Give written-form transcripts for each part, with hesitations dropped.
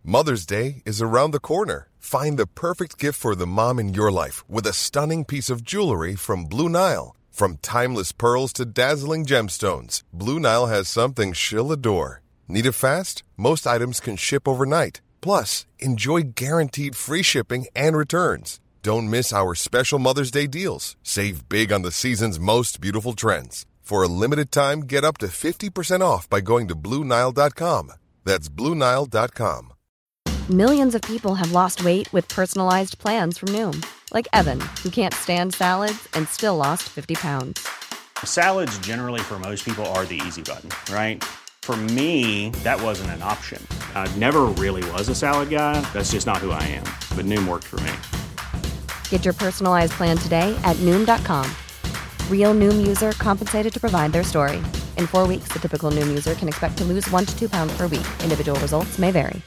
Mother's Day is around the corner. Find the perfect gift for the mom in your life with a stunning piece of jewelry from Blue Nile. From timeless pearls to dazzling gemstones, Blue Nile has something she'll adore. Need it fast? Most items can ship overnight. Plus, enjoy guaranteed free shipping and returns. Don't miss our special Mother's Day deals. Save big on the season's most beautiful trends. For a limited time, get up to 50% off by going to BlueNile.com. That's BlueNile.com. Millions of people have lost weight with personalized plans from Noom. Like Evan, who can't stand salads and still lost 50 pounds. Salads generally for most people are the easy button, right? For me, that wasn't an option. I never really was a salad guy. That's just not who I am. But Noom worked for me. Get your personalized plan today at Noom.com. Real Noom user compensated to provide their story. In 4 weeks, the typical Noom user can expect to lose 1 to 2 pounds per week. Individual results may vary.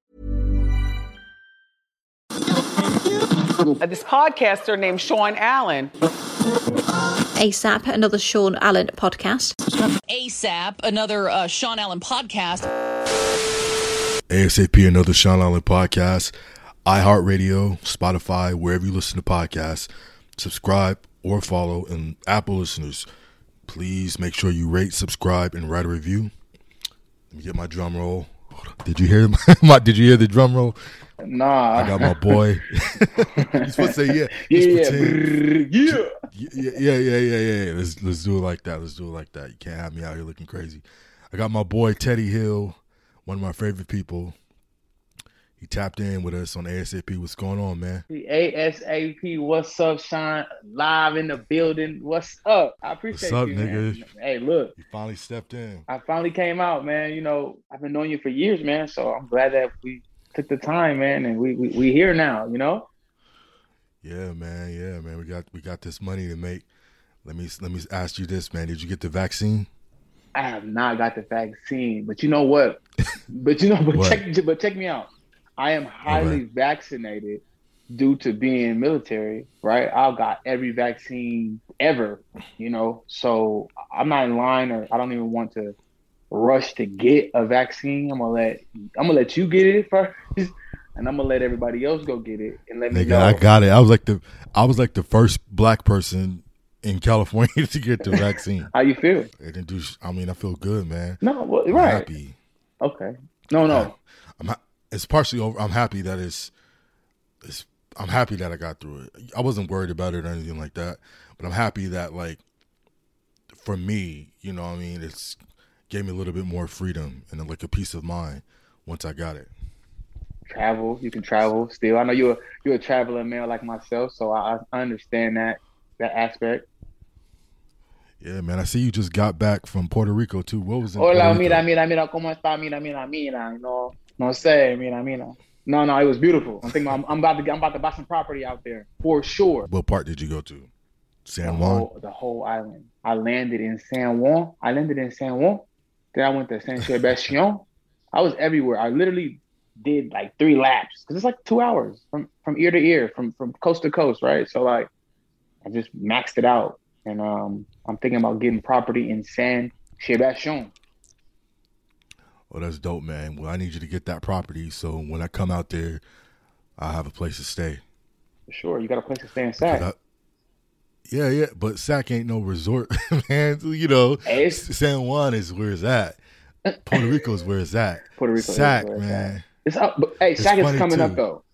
This podcaster named Sean Allen. ASAP, another Sean Allen podcast. ASAP, another Sean Allen podcast. ASAP, another Sean Allen podcast. iHeartRadio, Spotify, wherever you listen to podcasts. Subscribe or follow. And Apple listeners, please make sure you rate, subscribe, and write a review. Let me get my drum roll. Did you hear Did you hear the drum roll? Nah. I got my boy. You're supposed to say yeah. Yeah. Let's do it like that. You can't have me out here looking crazy. I got my boy Teddy Hill, one of my favorite people. He tapped in with us on ASAP. What's going on, man? ASAP, what's up, Sean? Live in the building. What's up? I appreciate you, nigga? Man. Hey, look. You finally stepped in. I finally came out, man. You know, I've been knowing you for years, man. So I'm glad that we took the time, man, and we here now, you know? Yeah, man. We got this money to make. Let me ask you this, man. Did you get the vaccine? I have not got the vaccine, but you know what? What? Check me out. I am highly vaccinated due to being military, right? I've got every vaccine ever, you know? So I'm not in line, or I don't even want to rush to get a vaccine. I'm gonna let you get it first, and I'm gonna let everybody else go get it and let me know. I got it. I was like the first black person in California to get the vaccine. How you feel? I feel good, man. No, well, I'm right. happy. Okay. No. It's partially over. I'm happy that I'm happy that I got through it. I wasn't worried about it or anything like that, but I'm happy that, like, for me, you know what I mean, it's gave me a little bit more freedom and like a peace of mind once I got it. You can travel still. I know you're a traveling male like myself, so I understand that aspect. Yeah, man. I see you just got back from Puerto Rico too. What was it? Hola, mira, cómo está, mira. No sé, mira. No, it was beautiful. I'm about to buy some property out there for sure. What part did you go to? San Juan? The whole island. I landed in San Juan. Then I went to San Sebastian. I was everywhere. I literally did like 3 laps because it's like 2 hours from ear to ear, from coast to coast, right? So like I just maxed it out, and I'm thinking about getting property in San Sebastian. Oh, that's dope, man. Well, I need you to get that property so when I come out there, I'll have a place to stay. For sure. You got a place to stay in Sac. Yeah, but Sac ain't no resort, man. You know, San Juan is where it's at. Puerto Rico is where it's at. Puerto Rico Sac, is where man. It's up, but hey, Sac is coming up though.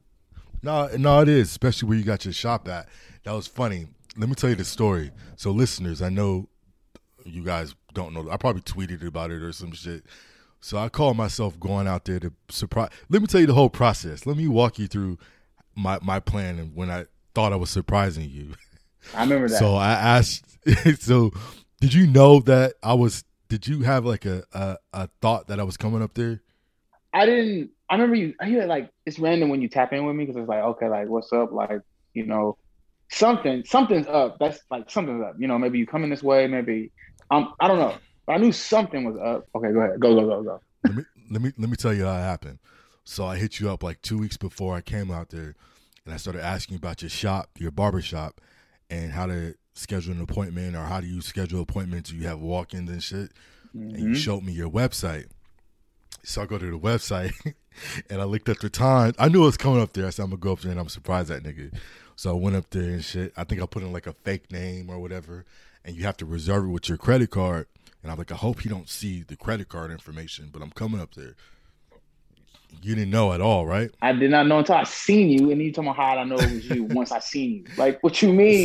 No, it is, especially where you got your shop at. That was funny. Let me tell you the story. So, listeners, I know you guys don't know. I probably tweeted about it or some shit. So I call myself going out there to surprise. Let me tell you the whole process. Let me walk you through my plan and when I thought I was surprising you. I remember that. So I asked. So did you know that I was? Did you have like a thought that I was coming up there? I didn't. I remember you. I hear like it's random when you tap in with me because it's like, okay, like what's up? Like, you know, something's up. That's like something's up. You know, maybe you coming this way. Maybe I don't know. But I knew something was up. Okay, go ahead. Go. Let me tell you how it happened. So I hit you up like 2 weeks before I came out there, and I started asking you about your shop, your barber shop, and how to schedule an appointment, or how do you schedule appointments? Do you have walk-ins and shit? Mm-hmm. And you showed me your website. So I go to the website and I looked at the time. I knew it was coming up there. I said, I'm going to go up there and I'm surprised that nigga. So I went up there and shit. I think I put in like a fake name or whatever. And you have to reserve it with your credit card. And I'm like, I hope he don't see the credit card information, but I'm coming up there. You didn't know at all, right? I did not know until I seen you. And you talking about how I know it was you once I seen you. Like, what you mean?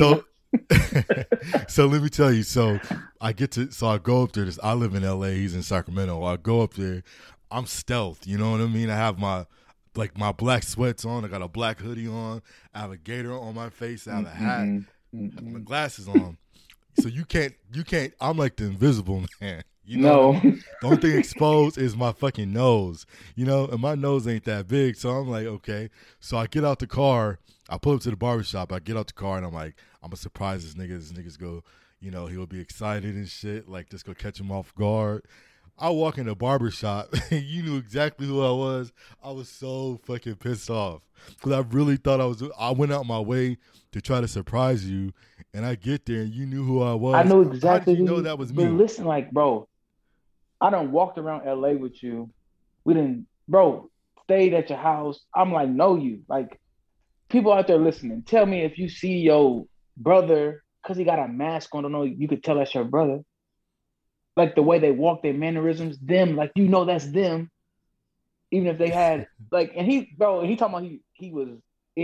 So let me tell you. So I go up there. I live in LA. He's in Sacramento. I go up there. I'm stealth. You know what I mean? I have my black sweats on. I got a black hoodie on. I have a gator on my face. I have a hat. I have my glasses on. So you can't. I'm like the invisible man. You know, the only thing exposed is my fucking nose. You know, and my nose ain't that big. So I'm like, okay. So I get out the car. I pull up to the barbershop. I get out the car and I'm like, I'm gonna surprise this nigga. This nigga's go, you know, he'll be excited and shit. Like, just go catch him off guard. I walk in the barbershop. You knew exactly who I was. I was so fucking pissed off because I really thought I went out my way to try to surprise you, and I get there and you knew who I was. I know exactly. How did you know that was me? But listen, like, bro, I done walked around LA with you. We didn't, bro, stayed at your house. I'm like, know you. Like, people out there listening, tell me if you see your brother, because he got a mask on, I don't know, you could tell that's your brother. Like, the way they walk, their mannerisms, them, like, you know that's them. Even if they had, like, and he talking about he was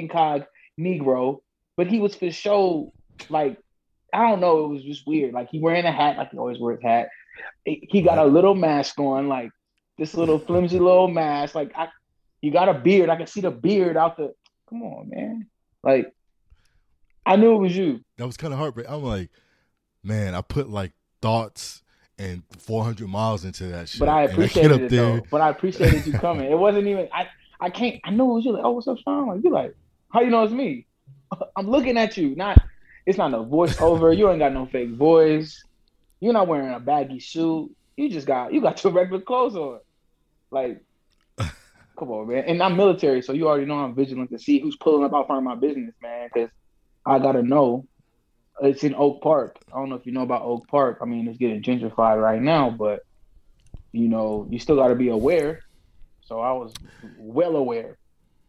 incognito, but he was for show, like, I don't know, it was just weird. Like, he wearing a hat, like he always wears a hat. He got a little mask on, like, this little flimsy little mask. Like, you got a beard. I can see the beard out the, come on, man. Like, I knew it was you. That was kind of heartbreaking. I'm like, man, I put, like, thoughts and 400 miles into that shit. But I appreciated it, though. But I appreciated you coming. It wasn't even, I know it was you. Like, oh, what's up, Sean? Like, you like, how you know it's me? I'm looking at you. It's not no voiceover. You ain't got no fake voice. You're not wearing a baggy suit. You got your regular clothes on. Like, come on, man. And I'm military, so you already know I'm vigilant to see who's pulling up out front of my business, man, because I got to know. It's in Oak Park. I don't know if you know about Oak Park. I mean, it's getting gentrified right now, but, you know, you still got to be aware. So I was well aware.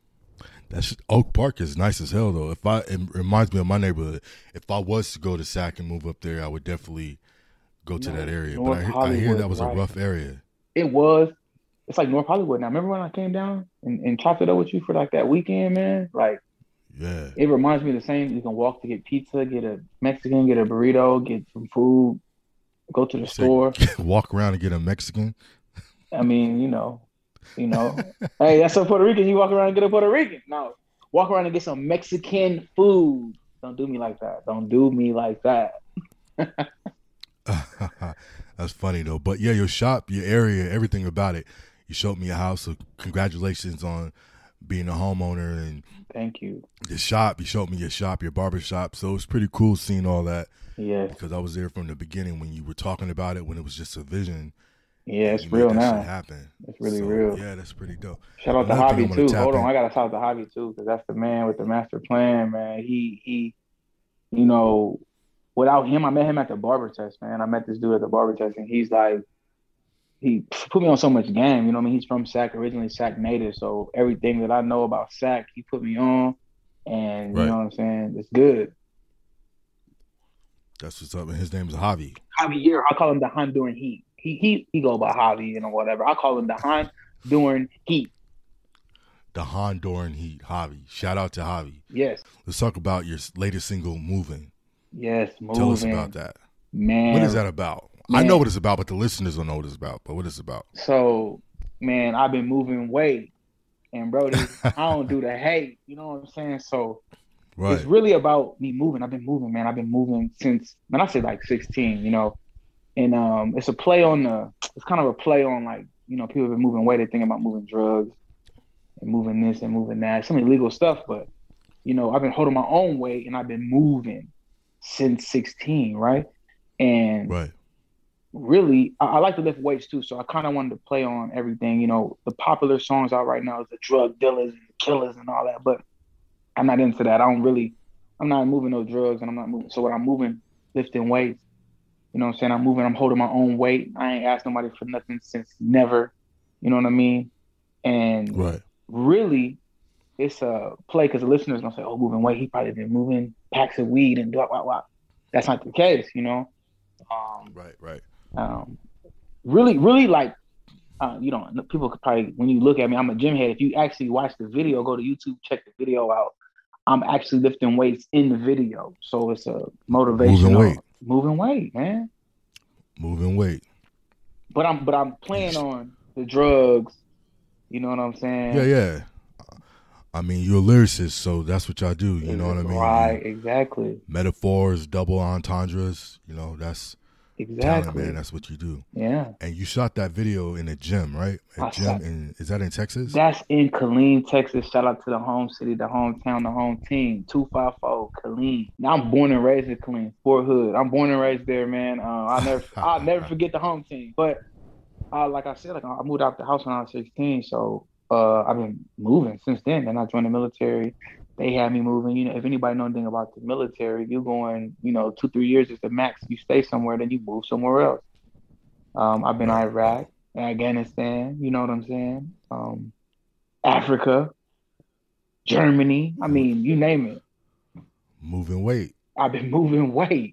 Oak Park is nice as hell, though. It reminds me of my neighborhood. If I was to go to Sac and move up there, I would definitely go to that area. But I hear that was a rough area. It was. It's like North Hollywood now. Remember when I came down and chopped it up with you for like that weekend, man? Like, yeah. It reminds me of the same. You can walk to get pizza, get a Mexican, get a burrito, get some food, go to the store. Walk around and get a Mexican? I mean, you know. Hey, that's a Puerto Rican. You walk around and get a Puerto Rican. No, walk around and get some Mexican food. Don't do me like that. Don't do me like that. That's funny, though. But, yeah, your shop, your area, everything about it. You showed me a house, so congratulations on being a homeowner. And thank you. The shop, you showed me your shop, your barber shop. So it's pretty cool seeing all that. Yeah. Because I was there from the beginning when you were talking about it, when it was just a vision. Yeah, it's real now. Happen. It's really real. Yeah, that's pretty dope. Shout out to Hobby too. Hold on, I gotta shout out to Hobby too, because that's the man with the master plan, man. He, you know, without him, I met him at the barber test, man. I met this dude at the barber test, and he's like, he put me on so much game. You know what I mean? He's from Sac, originally Sac native, so everything that I know about Sac, he put me on, and you know what I'm saying? It's good. That's what's up. And his name is Javi. Javier. I call him the Honduran Heat. He go by Javi and whatever. I call him the Honduran Heat. The Honduran Heat, Javi. Shout out to Javi. Yes. Let's talk about your latest single, Moving. Yes, Moving. Tell us about that. Man. What is that about? Man. I know what it's about, but the listeners don't know what it's about. But what it's about? So, man, I've been moving weight. And, bro, I don't do the hate. You know what I'm saying? So, it's really about me moving. I've been moving, man. I've been moving since, man, I said like 16, you know. And it's a play on it's kind of a play on, like, you know, people have been moving weight. They think about moving drugs and moving this and moving that. Some illegal stuff, but, you know, I've been holding my own weight and I've been moving since 16, right? And really, I like to lift weights too, so I kind of wanted to play on everything. You know, the popular songs out right now is the drug dealers and the killers and all that, but I'm not into that. I'm not moving no drugs, and I'm not moving. So when I'm moving, lifting weights, you know what I'm saying? I'm moving, I'm holding my own weight. I ain't asked nobody for nothing since never. You know what I mean? And Right. really, it's a play because the listeners gonna say, "Oh, moving weight, he probably been moving packs of weed and blah blah blah." That's not the case, you know. Right. Um, really like you know, people could probably, when you look at me, I'm a gym head. If you actually watch the video, go to YouTube, check the video out. I'm actually lifting weights in the video, so it's a motivational moving weight, man. Moving weight. But I'm playing on the drugs. You know what I'm saying? Yeah. I mean, you're a lyricist, so that's what y'all do. You know what I mean? Right, exactly. Metaphors, double entendres. You know, that's talent, man. That's what you do. Yeah. And you shot that video in a gym, right? Is that in Texas? That's in Killeen, Texas. Shout out to the home city, the hometown, the home team. 254 Killeen. Now I'm born and raised in Killeen, Fort Hood. I'm born and raised there, man. I'll never forget the home team. But like I said, I moved out the house when I was 16, so I've been moving since then. Then I joined the military. They had me moving. You know, if anybody know anything about the military, you going, 2-3 years is the max. You stay somewhere, then you move somewhere else. I've been in Iraq, Afghanistan. You know what I'm saying? Africa, Germany. I mean, you name it. Moving weight. I've been moving weight.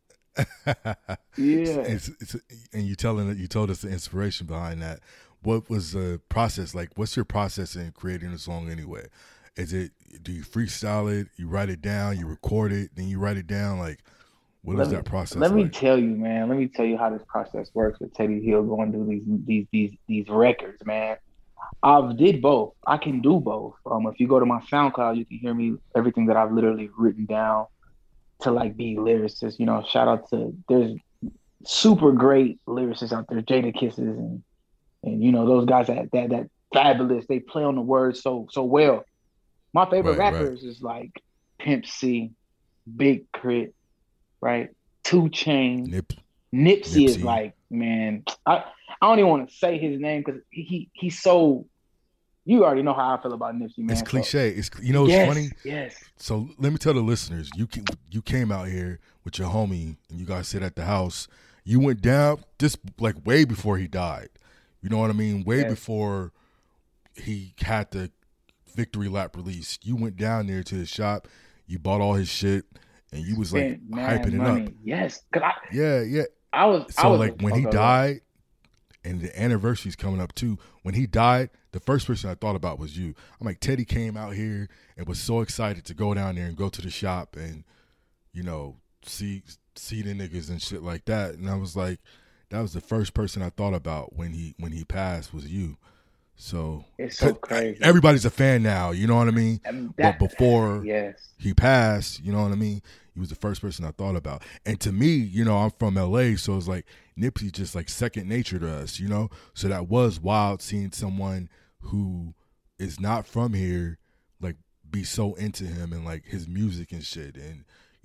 Yeah. And you told us the inspiration behind that. What was the process like? What's your process in creating a song anyway? Do you freestyle it? You write it down? You record it? Then you write it down? Like, what is that process? Let me tell you, man. Let me tell you how this process works with Teddy Hill going through these records, man. I've did both. I can do both. If you go to my SoundCloud, you can hear me everything that I've literally written down to like be lyricists. You know, shout out to there's super great lyricists out there, Jada Kisses and those guys that fabulous. They play on the words so well. My favorite rappers is like Pimp C, Big Crit, right? 2 Chainz. Nipsey is like, man, I don't even want to say his name because he's so. You already know how I feel about Nipsey, man. It's cliche. It's funny. Yes. So let me tell the listeners, you came out here with your homie and you guys sit at the house. You went down just like way before he died. You know what I mean? Way before he had the victory lap release. You went down there to his shop. You bought all his shit, and you was like hyping it up. Yes. Yeah. I was when he died, and the anniversary's coming up too. When he died, the first person I thought about was you. I'm like, Teddy came out here and was so excited to go down there and go to the shop and, see the niggas and shit like that. And I was like, that was the first person I thought about when he passed was you. So it's so crazy. Everybody's a fan now, you know what I mean? But before he passed, you know what I mean? He was the first person I thought about. And to me, I'm from LA, so it's like Nipsey just like second nature to us, So that was wild seeing someone who is not from here like be so into him and like his music and shit and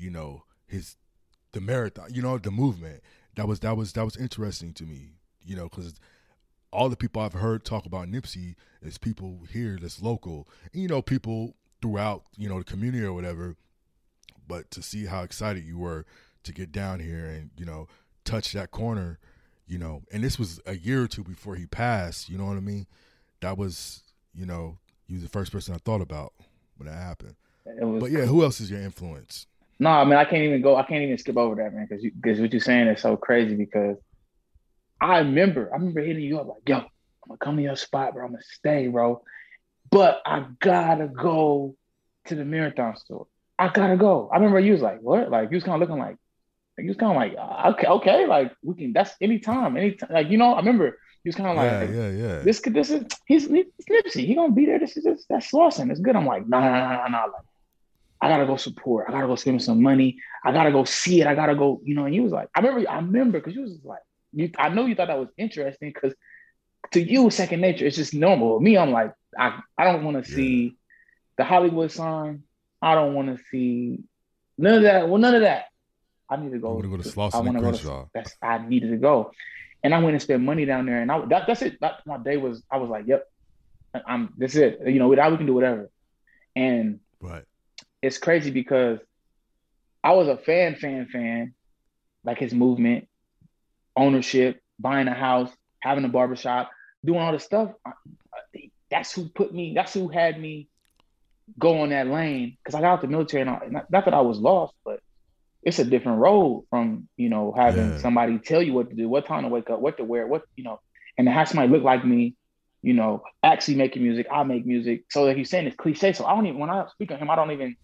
the marathon, the movement. That was interesting to me, because all the people I've heard talk about Nipsey is people here that's local, and, people throughout, the community or whatever. But to see how excited you were to get down here and, touch that corner, and this was a year or two before he passed, you know what I mean? That was, he was the first person I thought about when that happened. But yeah, who else is your influence? No, I mean, I can't even skip over that, man, because what you're saying is so crazy because I remember hitting you up like, yo, I'm gonna come to your spot, bro. I'm gonna stay, bro. But I gotta go to the Marathon store. I gotta go. I remember you was like, what? Like you was kind of looking like you was kind of like, okay, like we can. That's anytime. Like I remember you was kind of like, yeah. This is he's Nipsey. He gonna be there. That's Slauson. It's good. I'm like, nah. Like I gotta go support. I gotta go spend some money. I gotta go see it. I gotta go. And you was like, I remember because you was like. I know you thought that was interesting because to you, second nature, it's just normal. Me, I'm like, I don't want to see the Hollywood sign. I don't want to see none of that. Well, none of that. I need to go. I want to go to Slauson and Crenshaw. I needed to go. And I went and spent money down there. And that's it. My day was, I was like, yep, this is it. We can do whatever. And it's crazy because I was a fan, like his movement. Ownership, buying a house, having a barbershop. doing all this stuff, that's who had me go on that lane. Because I got out the military, and not that I was lost, but it's a different road from, having somebody tell you what to do, what time to wake up, what to wear, and to have somebody look like me, actually making music. I make music. So like he's saying, it's cliche. So when I speak on him,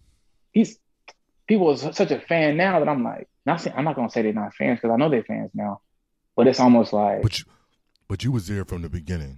people are such a fan now that I'm like, I'm not going to say they're not fans because I know they're fans now, but it's almost like. But you was there from the beginning.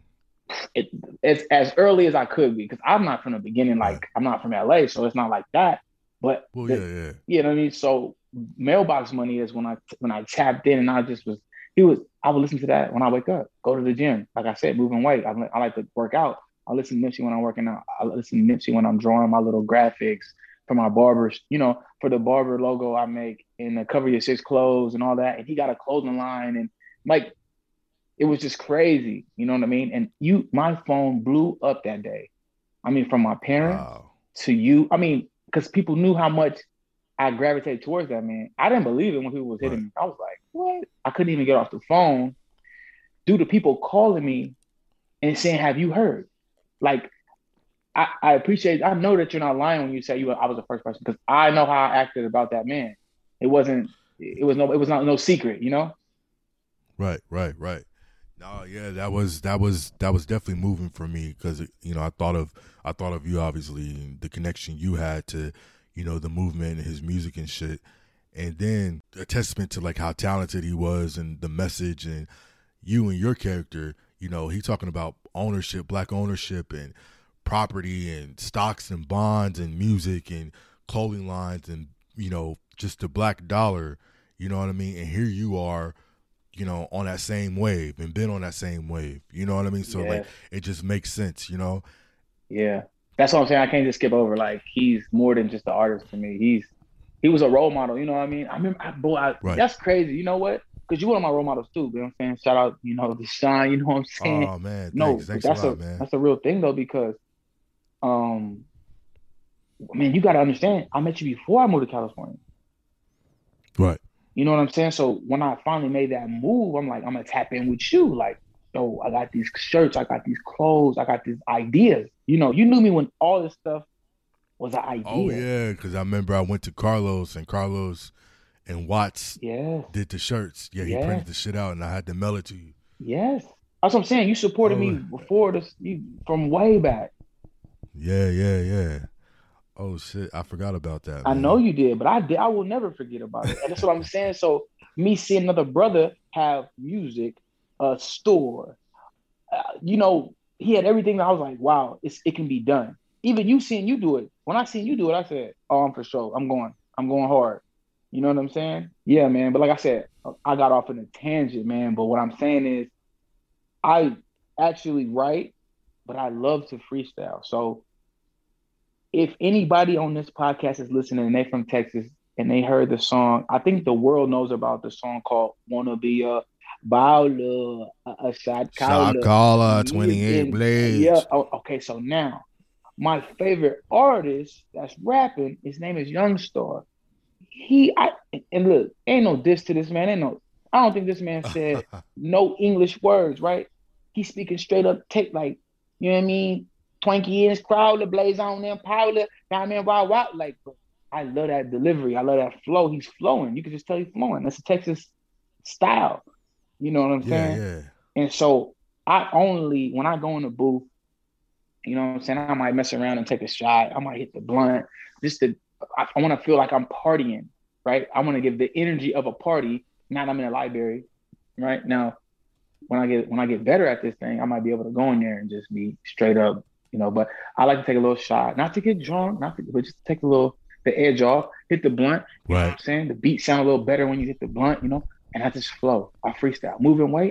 It's as early as I could be because I'm not from the beginning. Like I'm not from LA, so it's not like that. But you know what I mean. So Mailbox Money is when I tapped in, and I would listen to that when I wake up, go to the gym. Like I said, moving weight. I like to work out. I listen to Nipsey when I'm working out. I listen to Nipsey when I'm drawing my little graphics for my barbers, for the barber logo I make and the Cover Your Six clothes and all that. And he got a clothing line, and like, it was just crazy. You know what I mean? And my phone blew up that day. I mean, from my parents to you. I mean, because people knew how much I gravitated towards that man. I didn't believe it when people was hitting me. I was like, what? I couldn't even get off the phone due to people calling me and saying, have you heard? Like, I appreciate, I know that you're not lying when you say I was the first person, because I know how I acted about that man. It was not no secret, Right. No, yeah, that was definitely moving for me because I thought of you, obviously, and the connection you had to the movement and his music and shit, and then a testament to like how talented he was and the message and you and your character. He talking about ownership, black ownership, and property and stocks and bonds and music and clothing lines and just the black dollar. You know what I mean? And here you are. On that same wave and been on that same wave. You know what I mean? So like, it just makes sense, Yeah. That's what I'm saying. I can't just skip over. Like, he's more than just an artist to me. He was a role model. You know what I mean? I remember, that's crazy. You know what? Because you one of my role models too. You know what I'm saying? Shout out, to Sean. You know what I'm saying? Oh man, thanks that's a lot, man. That's a real thing though, because, man, you got to understand. I met you before I moved to California. Right. You know what I'm saying? So when I finally made that move, I'm like, I'm going to tap in with you. Like, yo, I got these shirts, I got these clothes, I got these ideas. You knew me when all this stuff was an idea. Oh, yeah, because I remember I went to Carlos and Watts did the shirts. Yeah, he printed the shit out, and I had to mail it to you. Yes. That's what I'm saying. You supported me before this, from way back. Yeah. Oh shit! I forgot about that. Man. I know you did, but I will never forget about it. And that's what I'm saying. So me seeing another brother have music, a store, he had everything. That I was like, wow, it can be done. Even you seeing you do it. When I seen you do it, I said, oh, I'm for sure. I'm going hard. You know what I'm saying? Yeah, man. But like I said, I got off in a tangent, man. But what I'm saying is, I actually write, but I love to freestyle. So if anybody on this podcast is listening and they from Texas and they heard the song, I think the world knows about the song called "Wanna Be a Bowler, a Shot Caller." Shot caller, 28 blades. Yeah. Oh, okay. So now, my favorite artist that's rapping, his name is Youngstar. And look, ain't no diss to this man. I don't think this man said no English words, right? He's speaking straight up, you know what I mean? Twanky in his crowd, blaze on them, powder, diamond, wow. Like, I love that delivery. I love that flow. He's flowing. You can just tell he's flowing. That's a Texas style. You know what I'm saying? Yeah. And so when I go in the booth, you know what I'm saying? I might mess around and take a shot. I might hit the blunt. I want to feel like I'm partying, right? I want to give the energy of a party. Now that I'm in a library, right? Now, when I get better at this thing, I might be able to go in there and just be straight up, but I like to take a little shot, not to get drunk, but just take the edge off, hit the blunt. You know what I'm saying? The beat sound a little better when you hit the blunt, and I just flow. I freestyle. Moving weight.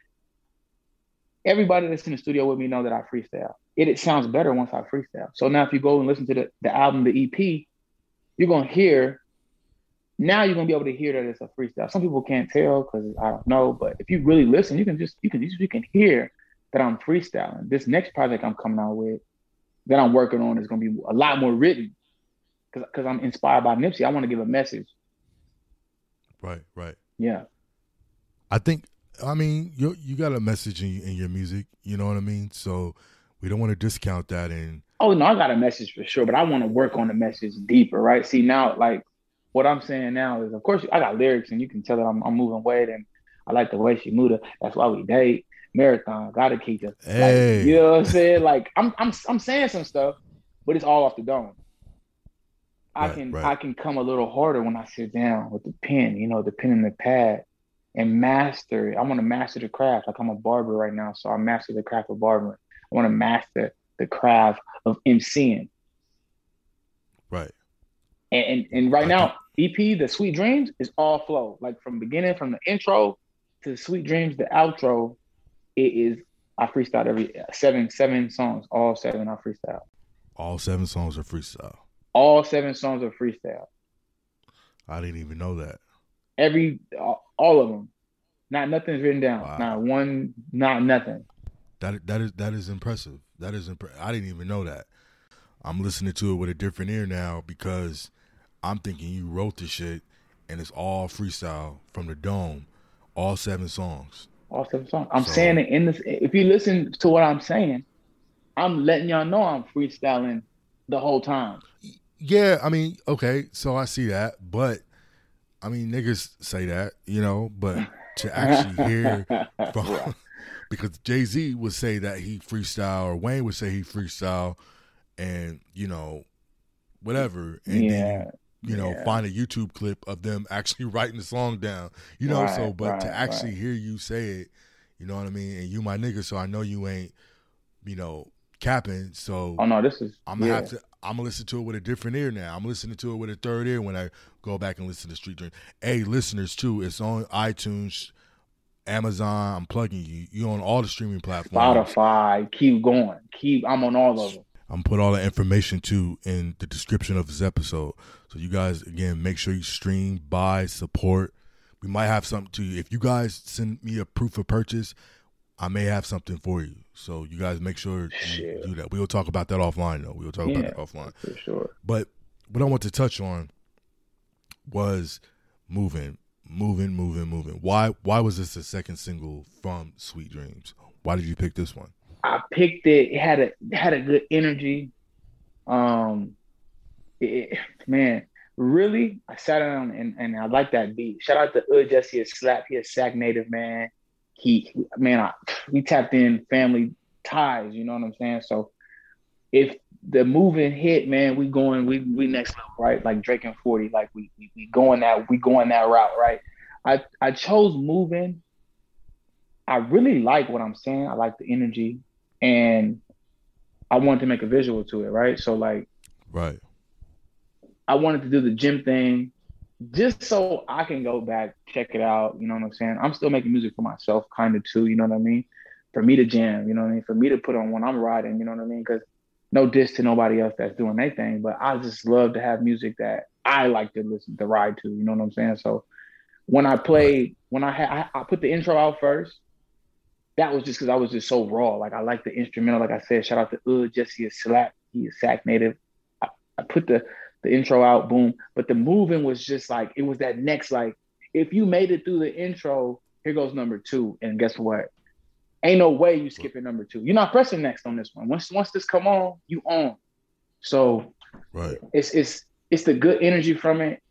Everybody that's in the studio with me know that I freestyle. It sounds better once I freestyle. So now if you go and listen to the album, the EP, you're going to hear, now you're going to be able to hear that it's a freestyle. Some people can't tell because I don't know, but if you really listen, you can hear that I'm freestyling. This next project I'm coming out with that I'm working on is going to be a lot more written because I'm inspired by Nipsey. I want to give a message. Right. Yeah. I think I mean, you got a message in your music. You know what I mean? So we don't want to discount that. And oh no, I got a message for sure, but I want to work on the message deeper, right? See now, like what I'm saying now is, of course, I got lyrics, and you can tell that I'm moving weight, and I like the way she moved. That's why we date. Marathon, gotta keep it. Hey. Like, you know what I'm saying? Like I'm saying some stuff, but it's all off the dome. I can come a little harder when I sit down with the pen, the pen and the pad, and master it. I want to master the craft. Like I'm a barber right now, so I master the craft of barbering. I want to master the craft of MCing. Right. And right now, EP, the Sweet Dreams, is all flow. Like from beginning, from the intro to the Sweet Dreams, the outro, I freestyle every seven songs. All 7 I freestyle. All 7 songs are freestyle. All 7 songs are freestyle. I didn't even know that. All of them. Nothing's written down. Wow. Not one, not nothing. That is impressive. I didn't even know that. I'm listening to it with a different ear now because I'm thinking you wrote the shit and it's all freestyle from the dome. All 7 songs. All 7 songs. I'm saying it in this. If you listen to what I'm saying, I'm letting y'all know I'm freestyling the whole time. Yeah, I mean, okay, so I see that, but I mean, niggas say that, but to actually hear from, because Jay-Z would say that he freestyle, or Wayne would say he freestyle, and whatever, and then find a YouTube clip of them actually writing the song down, to actually hear you say it, you know what I mean, and you my nigga, so I know you ain't, capping, so oh no, this is I'm gonna listen to it with a different ear now. I'm listening to it with a third ear when I go back and listen to Street Dream. Hey, listeners too, it's on iTunes, Amazon. I'm plugging you. You on all the streaming platforms. Spotify. Keep going. I'm on all of them. I'm put all the information too in the description of this episode. So you guys, again, make sure you stream, buy, support. We might have something to you. If you guys send me a proof of purchase, I may have something for you. So you guys make sure you do that. We will talk about that offline, though. We will talk about that offline. For sure. But what I want to touch on was moving. Why was this the second single from Sweet Dreams? Why did you pick this one? I picked it. It had a good energy. Man, really, I sat down and I like that beat. Shout out to Jesse Slap. He a Sac native, man. We tapped in family ties, you know what I'm saying? So if the moving hit, man, we next level, right? Like Drake and 40, like we going that route, right? I chose moving. I really like what I'm saying. I like the energy, and I wanted to make a visual to it, right? So like, right. I wanted to do the gym thing, just so I can go back, check it out, you know what I'm saying? I'm still making music for myself, kind of too, you know what I mean? For me to jam, you know what I mean? For me to put on when I'm riding, you know what I mean? Because no diss to nobody else that's doing their thing, but I just love to have music that I like to listen to ride to, you know what I'm saying? So when I played, I put the intro out first, that was just because I was just so raw. Like I like the instrumental, like I said, shout out to Jesse Slap, he is Sac native. I put the intro out, boom. But the moving was just like, it was that next, like, if you made it through the intro, here goes number 2. And guess what? Ain't no way you skipping number 2. You're not pressing next on this one. Once this come on, you on. So right. It's the good energy from it.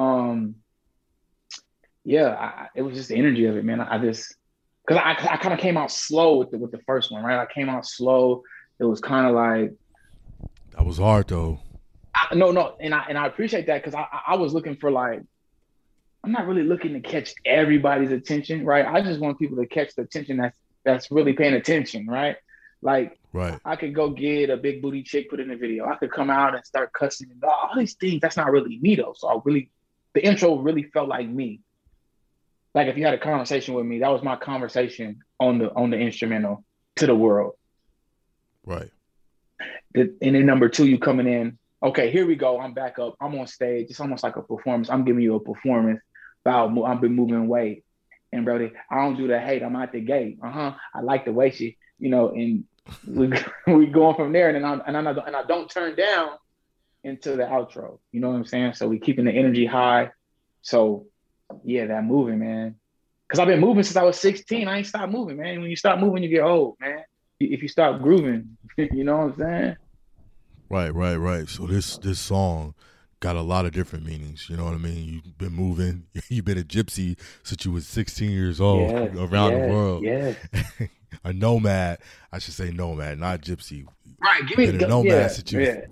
It was just the energy of it, man. Because I kind of came out slow with the first one, right? I came out slow. It was kind of like, that was hard though. No, and I appreciate that, because I was looking for, like, I'm not really looking to catch everybody's attention, right? I just want people to catch the attention that's really paying attention, right? Like, right. I could go get a big booty chick, put in a video. I could come out and start cussing and all these things. That's not really me though. So the intro really felt like me. Like if you had a conversation with me, that was my conversation on the instrumental to the world. Right. And then number 2, you coming in. Okay, here we go. I'm back up. I'm on stage. It's almost like a performance. I'm giving you a performance about I've been moving weight. And brother, I don't do the hate. I'm out the gate. I like the way she, and we going from there. And I don't turn down into the outro. You know what I'm saying? So we keeping the energy high. So yeah, that moving, man. Because I've been moving since I was 16. I ain't stopped moving, man. When you stop moving, you get old, man. If you stop grooving, you know what I'm saying? Right. So this song got a lot of different meanings. You know what I mean? You've been moving. You've been a gypsy since you was 16 years old around the world. Yes. A nomad. I should say nomad, not gypsy. Right. You've been a nomad since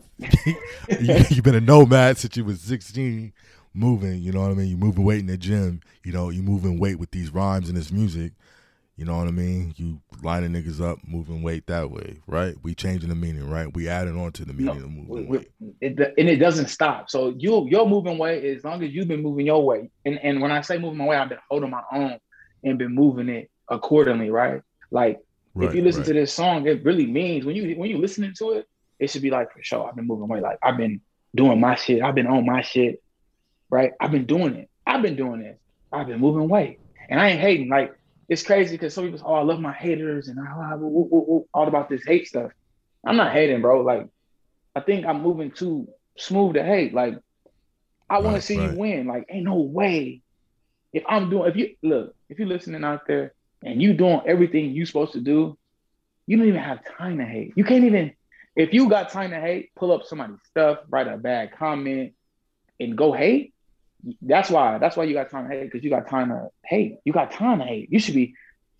you've been a nomad since you was 16, moving. You know what I mean? You moving weight in the gym. You know, you moving weight with these rhymes and this music. You know what I mean? You lining niggas up, moving weight that way, right? We changing the meaning, right? We adding on to the meaning of moving weight. And it doesn't stop. So your moving weight, as long as you've been moving your weight, and when I say moving my weight, I've been holding my own and been moving it accordingly, right? Like if you listen to this song, it really means when you listening to it, it should be like, for sure, I've been moving weight. Like I've been doing my shit. I've been on my shit, right? I've been doing it. I've been doing this. I've been moving weight, and I ain't hating. Like it's crazy because some people say, "Oh, I love my haters," and all about this hate stuff. I'm not hating, bro. Like I think I'm moving too smooth to hate. Like I want to see you win. Like ain't no way. If you're listening out there and you doing everything you supposed to do, you don't even have time to hate. You can't even. If you got time to hate, pull up somebody's stuff, write a bad comment, and go hate. That's why you got time to hate, because you got time to hate. You got time to hate. You should be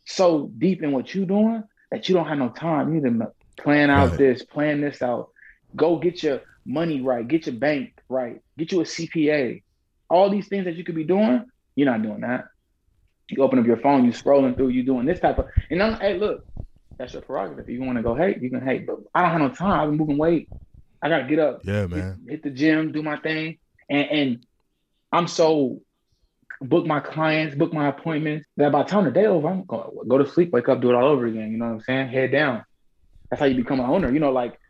so deep in what you're doing that you don't have no time. You need to plan out plan this out. Go get your money right. Get your bank right. Get you a CPA. All these things that you could be doing, you're not doing that. You open up your phone, you scrolling through, you doing this type of, and hey, look, that's your prerogative. If you want to go hate, you can hate. But I don't have no time. I've been moving weight. I gotta get up. Yeah, man. Hit the gym, do my thing, and I'm so book my clients, book my appointments that by the time the day over, I'm going to go to sleep, wake up, do it all over again. You know what I'm saying? Head down. That's how you become an owner. You know, like,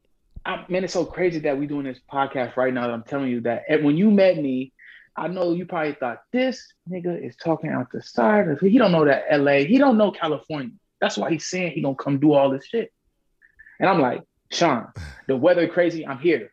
man, it's so crazy that we're doing this podcast right now that I'm telling you that when you met me, I know you probably thought this nigga is talking out the side of, he don't know that LA, he don't know California. That's why he's saying he gonna come do all this shit. And I'm like, Sean, the weather crazy, I'm here.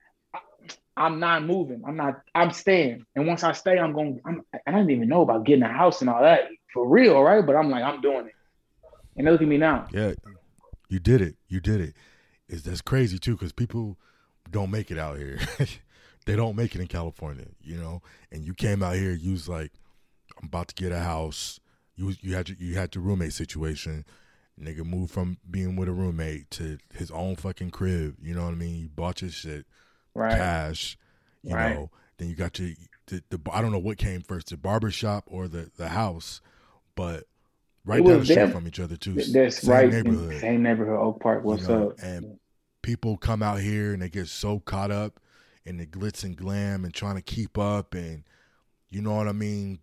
I'm not moving. I'm staying. And once I stay, I didn't even know about getting a house and all that for real, right? But I'm like, I'm doing it. And look at me now. Yeah, you did it. That's crazy too, because people don't make it out here. They don't make it in California, you know? And you came out here, you was like, I'm about to get a house. You had your roommate situation. Nigga moved from being with a roommate to his own fucking crib. You know what I mean? You bought your shit. Cash, you know. Then you got the I don't know what came first, the barbershop or the house, but right down the street from each other too. That's same neighborhood. Same neighborhood, Oak Park. What's up? And people come out here and they get so caught up in the glitz and glam and trying to keep up, and you know what I mean.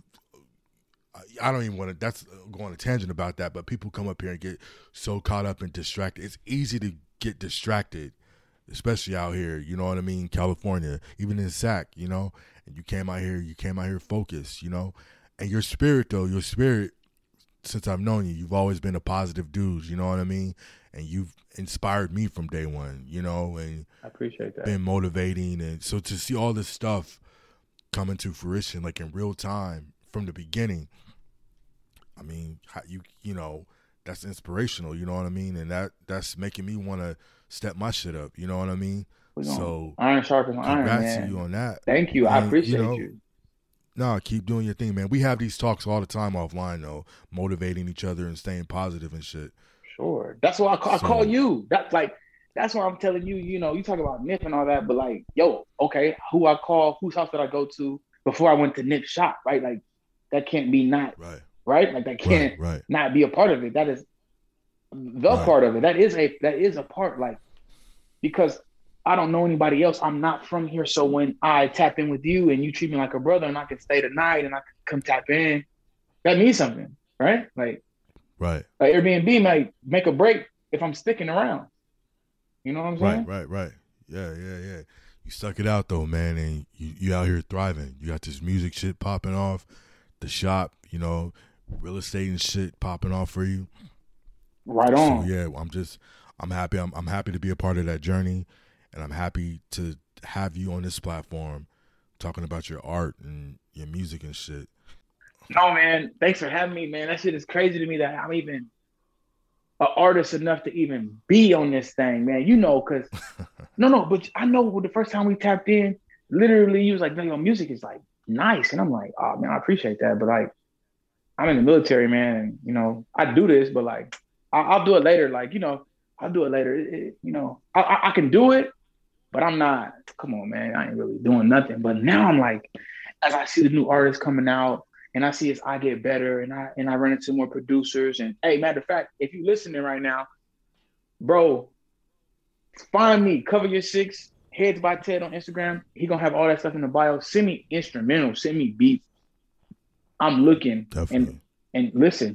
I don't even want to. That's going on a tangent about that, but people come up here and get so caught up and distracted. It's easy to get distracted, especially out here, you know what I mean, California, even in SAC, you know, and you came out here focused, you know, and your spirit, since I've known you, you've always been a positive dude, you know what I mean, and you've inspired me from day one, you know, and I appreciate that. Been motivating, and so to see all this stuff coming to fruition, like in real time from the beginning, I mean, you know, that's inspirational, you know what I mean, and that's making me want to step my shit up, you know what I mean? So iron sharpens iron, man. Congrats to you on that. Thank you. And, I appreciate you. No, keep doing your thing, man. We have these talks all the time offline, though, motivating each other and staying positive and shit. Sure. That's why I call you. That's why I'm telling you, you know, you talk about Nip and all that, but like, yo, okay, who I call, whose house did I go to before I went to Nip's shop, right? Like, that can't be not, right? Like, that can't not be a part of it. That is the part of it. That is a part, like, because I don't know anybody else. I'm not from here. So when I tap in with you and you treat me like a brother and I can stay the night and I can come tap in, that means something, right? Like Airbnb might make a break if I'm sticking around. You know what I'm saying? Right. Yeah. You stuck it out though, man, and you out here thriving. You got this music shit popping off, the shop, you know, real estate and shit popping off for you. Right on. So yeah, I'm happy. I'm happy to be a part of that journey, and I'm happy to have you on this platform talking about your art and your music and shit. No, man. Thanks for having me, man. That shit is crazy to me that I'm even an artist enough to even be on this thing, man. You know, because no, but I know the first time we tapped in, literally, you was like, "Man, your music is like nice," and I'm like, "Oh man, I appreciate that," but like, I'm in the military, man, and you know, I do this, but like, I'll do it later. Like, you know, I'll do it later. You know, I can do it, but I'm not. Come on, man, I ain't really doing nothing. But now I'm like, as I see the new artists coming out, and I see as I get better, and I run into more producers. And hey, matter of fact, if you listening right now, bro, find me, Cover Your Six, Heads by Ted on Instagram. He gonna have all that stuff in the bio. Send me instrumentals, send me beats. I'm looking. Definitely. And listen,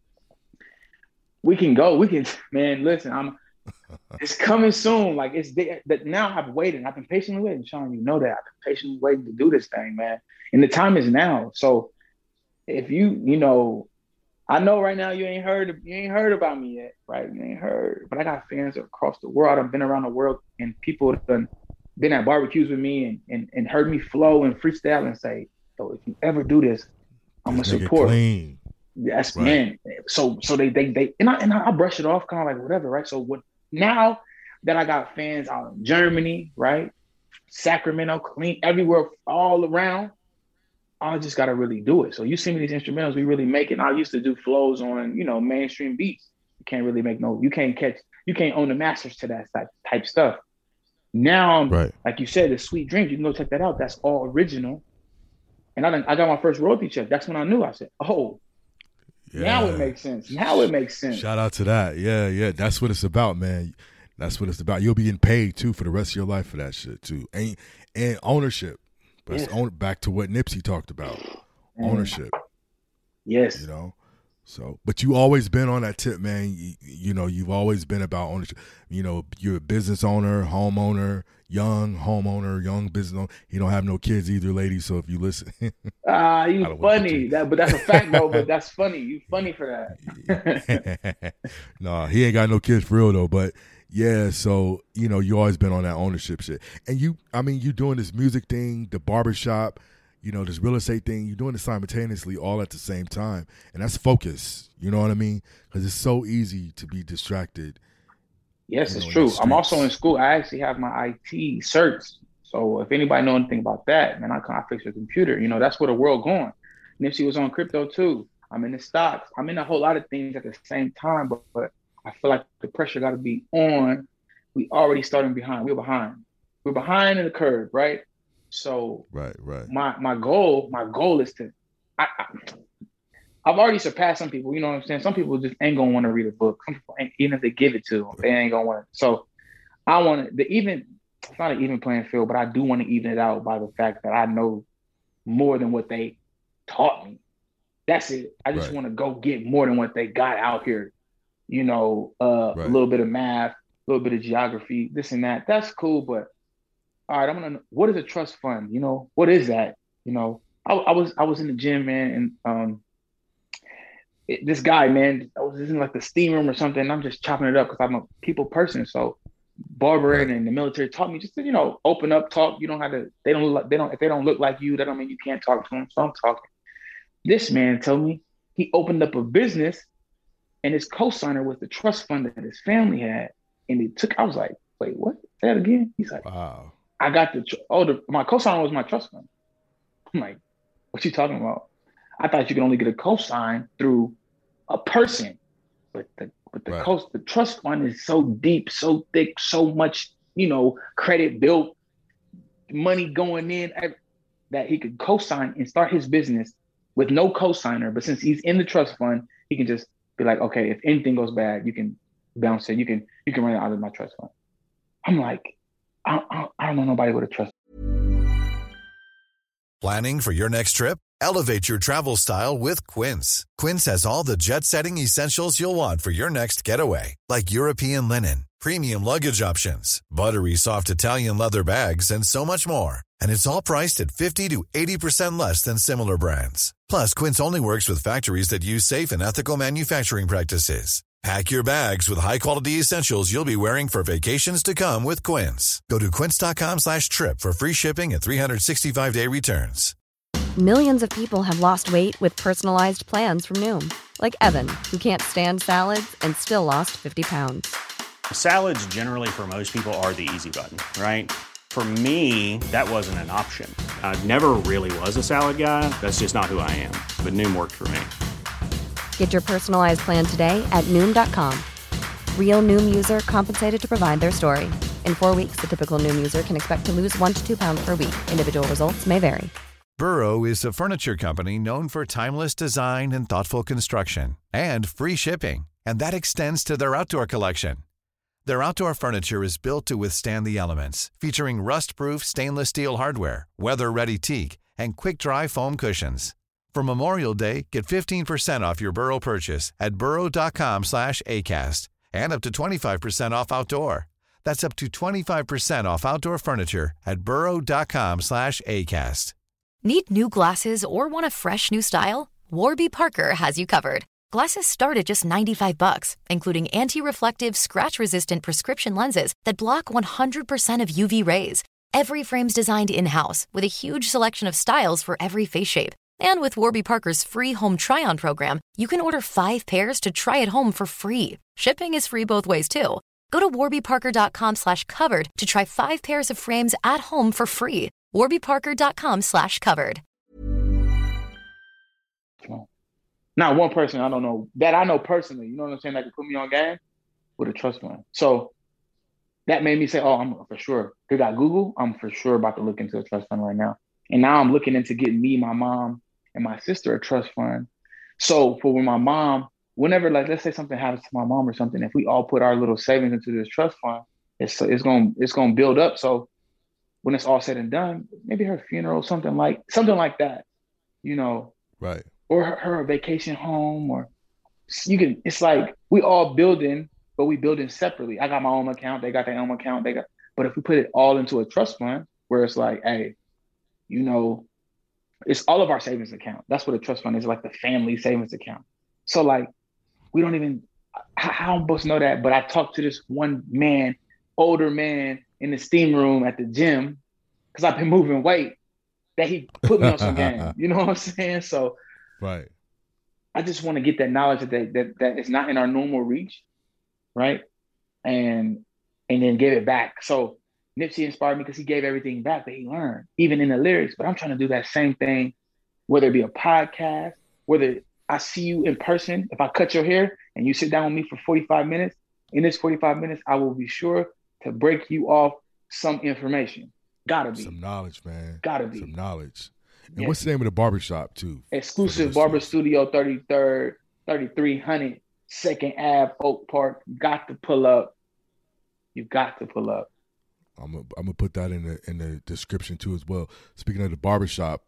we can go. We can, man. Listen, it's coming soon. Like it's there. That now I've waited. I've been patiently waiting. Sean, you know that I've been patiently waiting to do this thing, man. And the time is now. So if you know, I know right now you ain't heard about me yet, right? You ain't heard, but I got fans across the world. I've been around the world, and people have been at barbecues with me and heard me flow and freestyle and say, "So if you ever do this, I'm gonna support." Yes, right. Man. So they and I brush it off, kind of like whatever, right? So now that I got fans out in Germany, right, Sacramento, clean everywhere, all around, I just gotta really do it. So you see me these instrumentals, we really make it. I used to do flows on, you know, mainstream beats. You can't really make you can't own the masters to that type stuff. Now, right, like you said, the Sweet Dreams, you can go check that out. That's all original. And I got my first royalty check. That's when I knew. I said, oh, yeah. Now it makes sense. Shout out to that. Yeah. That's what it's about, man. That's what it's about. You'll be getting paid too for the rest of your life for that shit too. And ownership. But back to what Nipsey talked about. Ownership. Yes. You know? So, but you always been on that tip, man. You know, you've always been about ownership. You know, you're a business owner, homeowner, young business owner. You don't have no kids either, ladies. So if you listen, you funny. But that's a fact, though. But that's funny. You funny for that. No, he ain't got no kids for real though. But yeah, so you know, you always been on that ownership shit. And you doing this music thing, the barbershop. You know, this real estate thing, you're doing it simultaneously all at the same time. And that's focus. You know what I mean? Because it's so easy to be distracted. Yes, it's true. I'm also in school. I actually have my IT certs. So if anybody know anything about that, man, I fix your computer. You know, that's where the world going. Nipsey was on crypto too. I'm in the stocks. I'm in a whole lot of things at the same time. But I feel like the pressure got to be on. We already starting behind. We're behind. We're behind in the curve, right? So right. My goal is to I've already surpassed some people, you know what I'm saying? Some people just ain't gonna want to read a book. Some people even if they give it to them, they ain't gonna want it. So I want it's not an even playing field, but I do want to even it out by the fact that I know more than what they taught me. That's it. I just want to go get more than what they got out here. You know, a little bit of math, a little bit of geography, this and that. That's cool, but all right, what is a trust fund? You know, what is that? You know, I was in the gym, man, and this guy, man, I was in like the steam room or something. And I'm just chopping it up because I'm a people person. So Barbara and the military taught me just to, you know, open up, talk. You don't have to. If they don't look like you, that don't mean you can't talk to them. So I'm talking. This man told me he opened up a business, and his co-signer was the trust fund that his family had, and I was like, wait, what? Say that again? He's like, wow. I got my cosigner was my trust fund. I'm like, what you talking about? I thought you could only get a cosign through a person, but the trust fund is so deep, so thick, so much, you know, credit built, money going in that he could cosign and start his business with no cosigner. But since he's in the trust fund, he can just be like, okay, if anything goes bad, you can bounce it. You can run it out of my trust fund. I'm like, I don't know nobody with a trust. Planning for your next trip? Elevate your travel style with Quince. Quince has all the jet-setting essentials you'll want for your next getaway, like European linen, premium luggage options, buttery soft Italian leather bags, and so much more. And it's all priced at 50 to 80% less than similar brands. Plus, Quince only works with factories that use safe and ethical manufacturing practices. Pack your bags with high-quality essentials you'll be wearing for vacations to come with Quince. Go to quince.com/trip for free shipping and 365-day returns. Millions of people have lost weight with personalized plans from Noom, like Evan, who can't stand salads and still lost 50 pounds. Salads generally for most people are the easy button, right? For me, that wasn't an option. I never really was a salad guy. That's just not who I am. But Noom worked for me. Get your personalized plan today at Noom.com. Real Noom user compensated to provide their story. In 4 weeks, the typical Noom user can expect to lose 1 to 2 pounds per week. Individual results may vary. Burrow is a furniture company known for timeless design and thoughtful construction and free shipping, and that extends to their outdoor collection. Their outdoor furniture is built to withstand the elements, featuring rust-proof stainless steel hardware, weather-ready teak, and quick-dry foam cushions. For Memorial Day, get 15% off your Burrow purchase at burrow.com/ACAST and up to 25% off outdoor. That's up to 25% off outdoor furniture at burrow.com/ACAST. Need new glasses or want a fresh new style? Warby Parker has you covered. Glasses start at just $95, including anti-reflective, scratch-resistant prescription lenses that block 100% of UV rays. Every frame's designed in-house with a huge selection of styles for every face shape. And with Warby Parker's free home try-on program, you can order 5 pairs to try at home for free. Shipping is free both ways, too. Go to warbyparker.com/covered to try 5 pairs of frames at home for free. warbyparker.com/covered. Not one person I don't know that I know personally, you know what I'm saying, that can put me on game with a trust fund. So that made me say, oh, I'm for sure. Because I Google, I'm for sure about to look into a trust fund right now. And now I'm looking into getting me, my mom, and my sister a trust fund. So for when my mom, whenever, like, let's say something happens to my mom or something, if we all put our little savings into this trust fund, it's gonna build up. So when it's all said and done, maybe her funeral, something like that, you know, right? Or her vacation home, or it's like we all building, but we building separately. I got my own account, they got their own account, but if we put it all into a trust fund where it's like, hey, you know, it's all of our savings account. That's what a trust fund is, like the family savings account. So like, we don't even, how am I supposed to know that? But I talked to this one man, older man in the steam room at the gym, because I've been moving weight, that he put me on some game. You know what I'm saying? So right. I just want to get that knowledge that it's not in our normal reach, right? And then give it back. So Nipsey inspired me because he gave everything back that he learned, even in the lyrics. But I'm trying to do that same thing, whether it be a podcast, whether I see you in person, if I cut your hair and you sit down with me for 45 minutes, in this 45 minutes, I will be sure to break you off some information. Gotta be. Some knowledge, man. Gotta be. Some knowledge. And what's the name of the barbershop, too? Exclusive Barber Studio, 33rd, 3300 2nd Ave, Oak Park. You got to pull up. You got to pull up. I'm gonna put that in the description, too, as well. Speaking of the barbershop,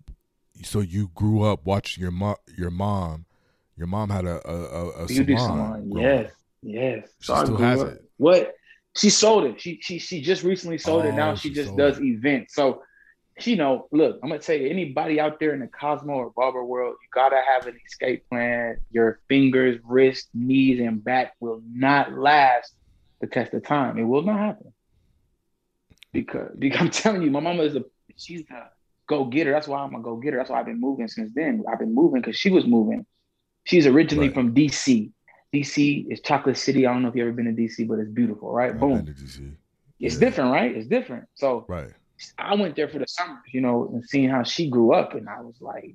so you grew up watching your mom. Your mom had a salon. Yes. She still has it. What? She sold it. She just recently sold it. Now she just does events. So, you know, look, I'm gonna tell you, anybody out there in the Cosmo or barber world, you gotta have an escape plan. Your fingers, wrists, knees, and back will not last the test of time. It will not happen. Because I'm telling you, my mama she's a go-getter. That's why I'm a go-getter. That's why I've been moving since then. I've been moving because she was moving. She's originally from DC. DC is Chocolate City. I don't know if you've ever been to DC, but it's beautiful, right? I've Boom. been to DC. It's different, right? It's different. So right. I went there for the summers, you know, and seeing how she grew up, and I was like,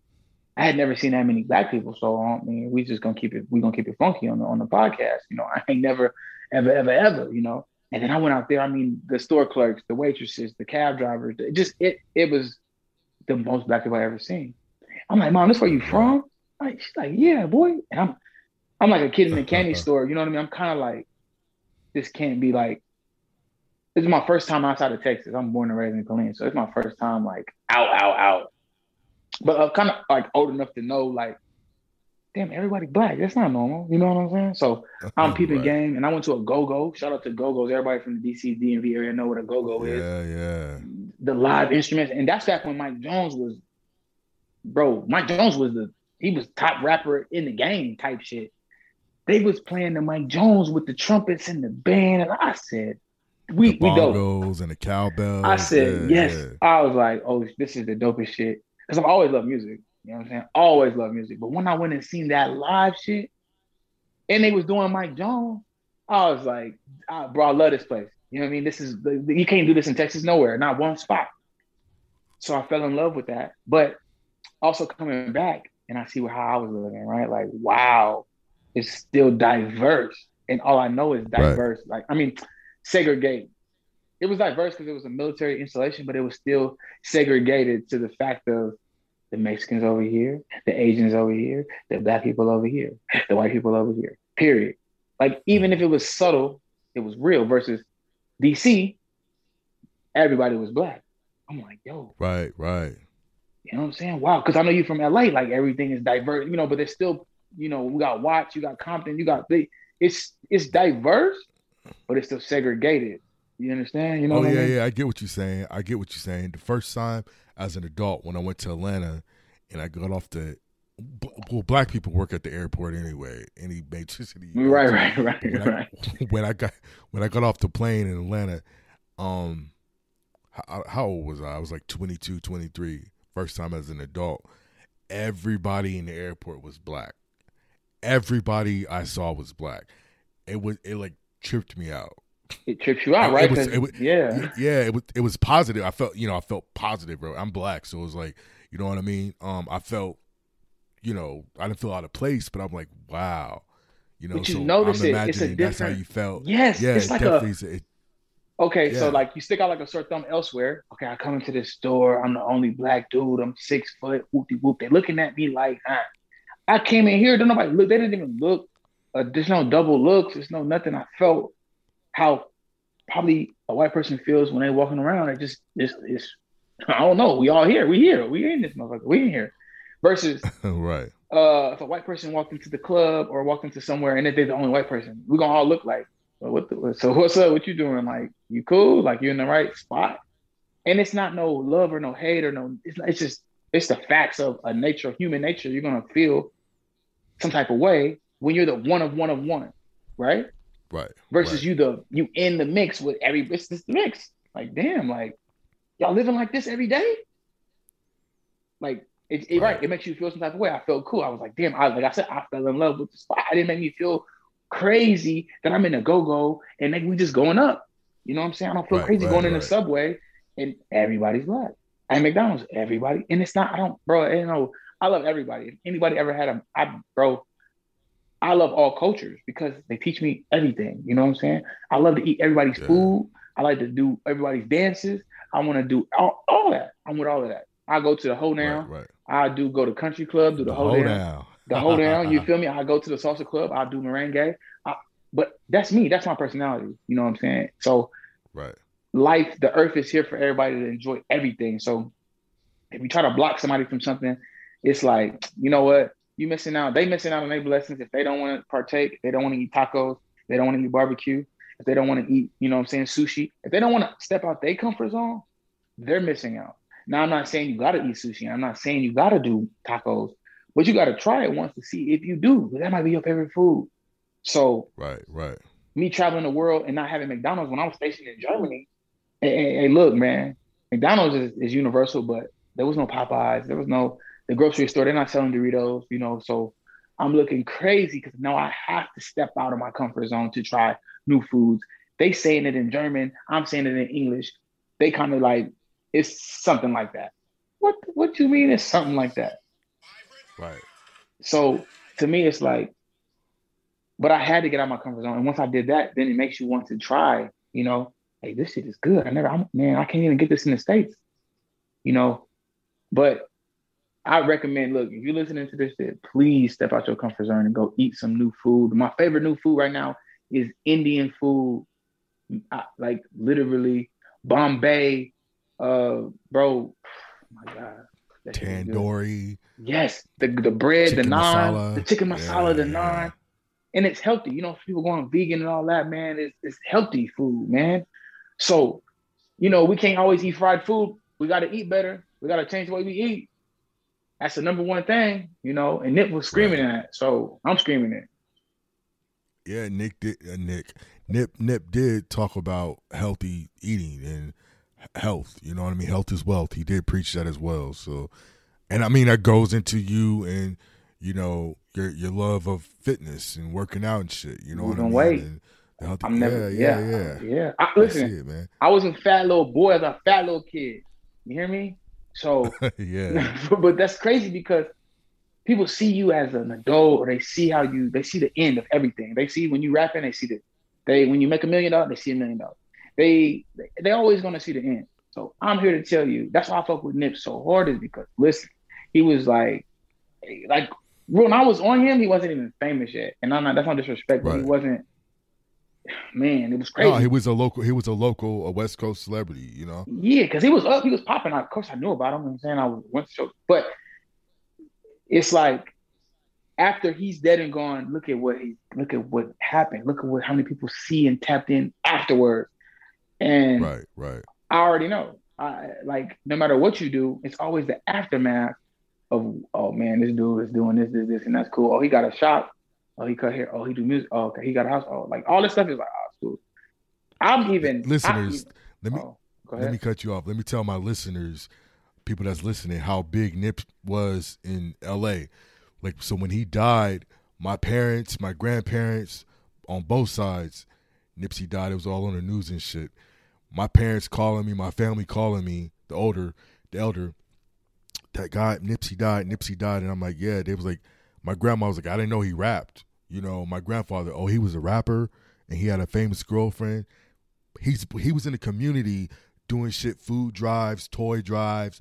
I had never seen that many Black people. So I mean, we're gonna keep it funky on the podcast. You know, I ain't never, ever, you know. And then I went out there. I mean, the store clerks, the waitresses, the cab drivers. It was the most Black people I ever seen. I'm like, Mom, this where you from? Like, she's like, yeah, boy. And I'm like a kid in a candy store. You know what I mean? I'm kind of like, this can't be like. This is my first time outside of Texas. I'm born and raised in Killeen, so it's my first time like out. But I'm kind of like old enough to know, like, damn, everybody Black. That's not normal. You know what I'm saying? So I'm peeping game, and I went to a go-go. Shout out to go-go's. Everybody from the DC, DMV area know what a go-go is. Yeah. The live instruments, and that's back when Mike Jones was, he was top rapper in the game type shit. They was playing the Mike Jones with the trumpets and the band, and I said, we dope. And the cowbells. I said, yes. Yeah. I was like, oh, this is the dopest shit. because I've always loved music. You know what I'm saying? Always loved music. But when I went and seen that live shit, and they was doing Mike Jones, I was like, bro, I love this place. You know what I mean? You can't do this in Texas nowhere, not one spot. So I fell in love with that. But also coming back, and I see how I was living, right? Like, wow, it's still diverse. And all I know is diverse. Right. Like, I mean, segregated. It was diverse because it was a military installation, but it was still segregated to the fact of the Mexicans over here, the Asians over here, the Black people over here, the white people over here, period. Like, even if it was subtle, it was real versus DC, everybody was Black. I'm like, yo. Right. You know what I'm saying? Wow. Because I know you from LA, like everything is diverse, you know, but there's still, you know, we got Watts, you got Compton, it's diverse, but it's still segregated. You understand? You know what I mean? Yeah, I get what you're saying. The first time as an adult when I went to Atlanta and I got off Black people work at the airport anyway, any major city. Right. When I got off the plane in Atlanta, how old was I? I was like 22, 23. First time as an adult. Everybody in the airport was Black. Everybody I saw was Black. It like tripped me out. It trips you out, right? It was positive. I felt positive, bro. I'm Black, so it was like, you know what I mean? I felt, you know, I didn't feel out of place, but I'm like, wow. You know, but you so notice I'm imagining it's a different, that's how you felt. Yes, yeah, it's like okay, so like you stick out like a sore thumb elsewhere. Okay, I come into this store, I'm the only Black dude, I'm 6 foot, whoop-de-whoop. They're looking at me like, I came in here, don't nobody look, they didn't even look. There's no double looks, there's no nothing. I felt how probably a white person feels when they're walking around. It's I don't know. We all here. We in this motherfucker. We in here. Versus, right. If a white person walked into the club or walked into somewhere and if they're the only white person, we're gonna all look like, well, so what's up? What you doing? Like, you cool? Like, you in the right spot? And it's not no love or no hate or no. It's the facts of human nature. You're gonna feel some type of way when you're the one of one, right? Right. Versus you in the mix with it's just the mix. Like, damn, like y'all living like this every day? Like right. It makes you feel some type of way. I felt cool. I was like, damn, like I said, I fell in love with the spot. It didn't make me feel crazy that I'm in a go-go and we just going up. You know what I'm saying? I don't feel crazy going in the subway and everybody's Black. At McDonald's, everybody. And it's not, I love everybody. If anybody ever had I love all cultures because they teach me everything. You know what I'm saying? I love to eat everybody's food. I like to do everybody's dances. I want to do all that. I'm with all of that. I go to the hoedown. Right. I do go to country club, do the hoedown. The hoedown, you feel me? I go to the salsa club. I do merengue. But that's me. That's my personality. You know what I'm saying? So life, the earth is here for everybody to enjoy everything. So if you try to block somebody from something, it's like, you know what? You missing out. They missing out on their blessings if they don't want to partake, if they don't want to eat tacos, if they don't want to eat barbecue, if they don't want to eat, you know what I'm saying, sushi. If they don't want to step out their comfort zone, they're missing out. Now, I'm not saying you got to eat sushi. I'm not saying you got to do tacos, but you got to try it once to see if you do. That might be your favorite food. So right. Me traveling the world and not having McDonald's when I was stationed in Germany, hey, look, man, McDonald's is universal, but there was no Popeyes. There was no, the grocery store, they're not selling Doritos, you know, so I'm looking crazy because now I have to step out of my comfort zone to try new foods. They saying it in German, I'm saying it in English. They kind of like, it's something like that. What you mean it's something like that? Right. So to me, it's like, but I had to get out of my comfort zone. And once I did that, then it makes you want to try, you know, hey, this shit is good. I can't even get this in the States, you know, but I recommend, look, if you're listening to this shit, please step out your comfort zone and go eat some new food. My favorite new food right now is Indian food, like literally Bombay, bro. Oh my God. Tandoori. Yes, the bread, the naan, masala. the chicken masala, the naan. And it's healthy. You know, people going vegan and all that, man. It's healthy food, man. So, you know, we can't always eat fried food. We got to eat better. We got to change the way we eat. That's the number one thing, you know, and Nip was screaming that. So I'm screaming it. Yeah, Nip did talk about healthy eating and health. You know what I mean? Health is wealth. He did preach that as well. So, And I mean, that goes into you and, you know, your love of fitness and working out and shit. You know what I mean? Weight. And I'm never, yeah. Listen, I see it, man. I was a fat little boy as a fat little kid. You hear me? So, yeah. But that's crazy because people see you as an adult, or they see the end of everything. They see when you rapping, when you make $1 million, they see $1 million. They always gonna see the end. So I'm here to tell you, that's why I fuck with Nip so hard, is because listen, he was like when I was on him, he wasn't even famous yet. And that's not disrespect, but he wasn't. Man, it was crazy. No, he was a local West Coast celebrity, you know? Yeah, because he was popping. Of course I knew about him. You know what I'm saying? I went to shows. But it's like after he's dead and gone, look at what happened. Look at how many people see and tapped in afterwards. And right. I already know. No matter what you do, it's always the aftermath of, oh man, this dude is doing this, and that's cool. Oh, he got a shop. Oh, he cut hair. Oh, he do music. Oh, okay, he got a house. Oh, like all this stuff is like, oh, it's cool. Let me cut you off. Let me tell my listeners, people that's listening, how big Nip was in LA. Like, so when he died, my parents, my grandparents, on both sides, Nipsey died. It was all on the news and shit. My parents calling me, my family calling me, the elder, that guy, Nipsey died. And I'm like, yeah. They was like, my grandma was like, I didn't know he rapped. You know, my grandfather, he was a rapper and he had a famous girlfriend. He was in the community doing shit, food drives, toy drives,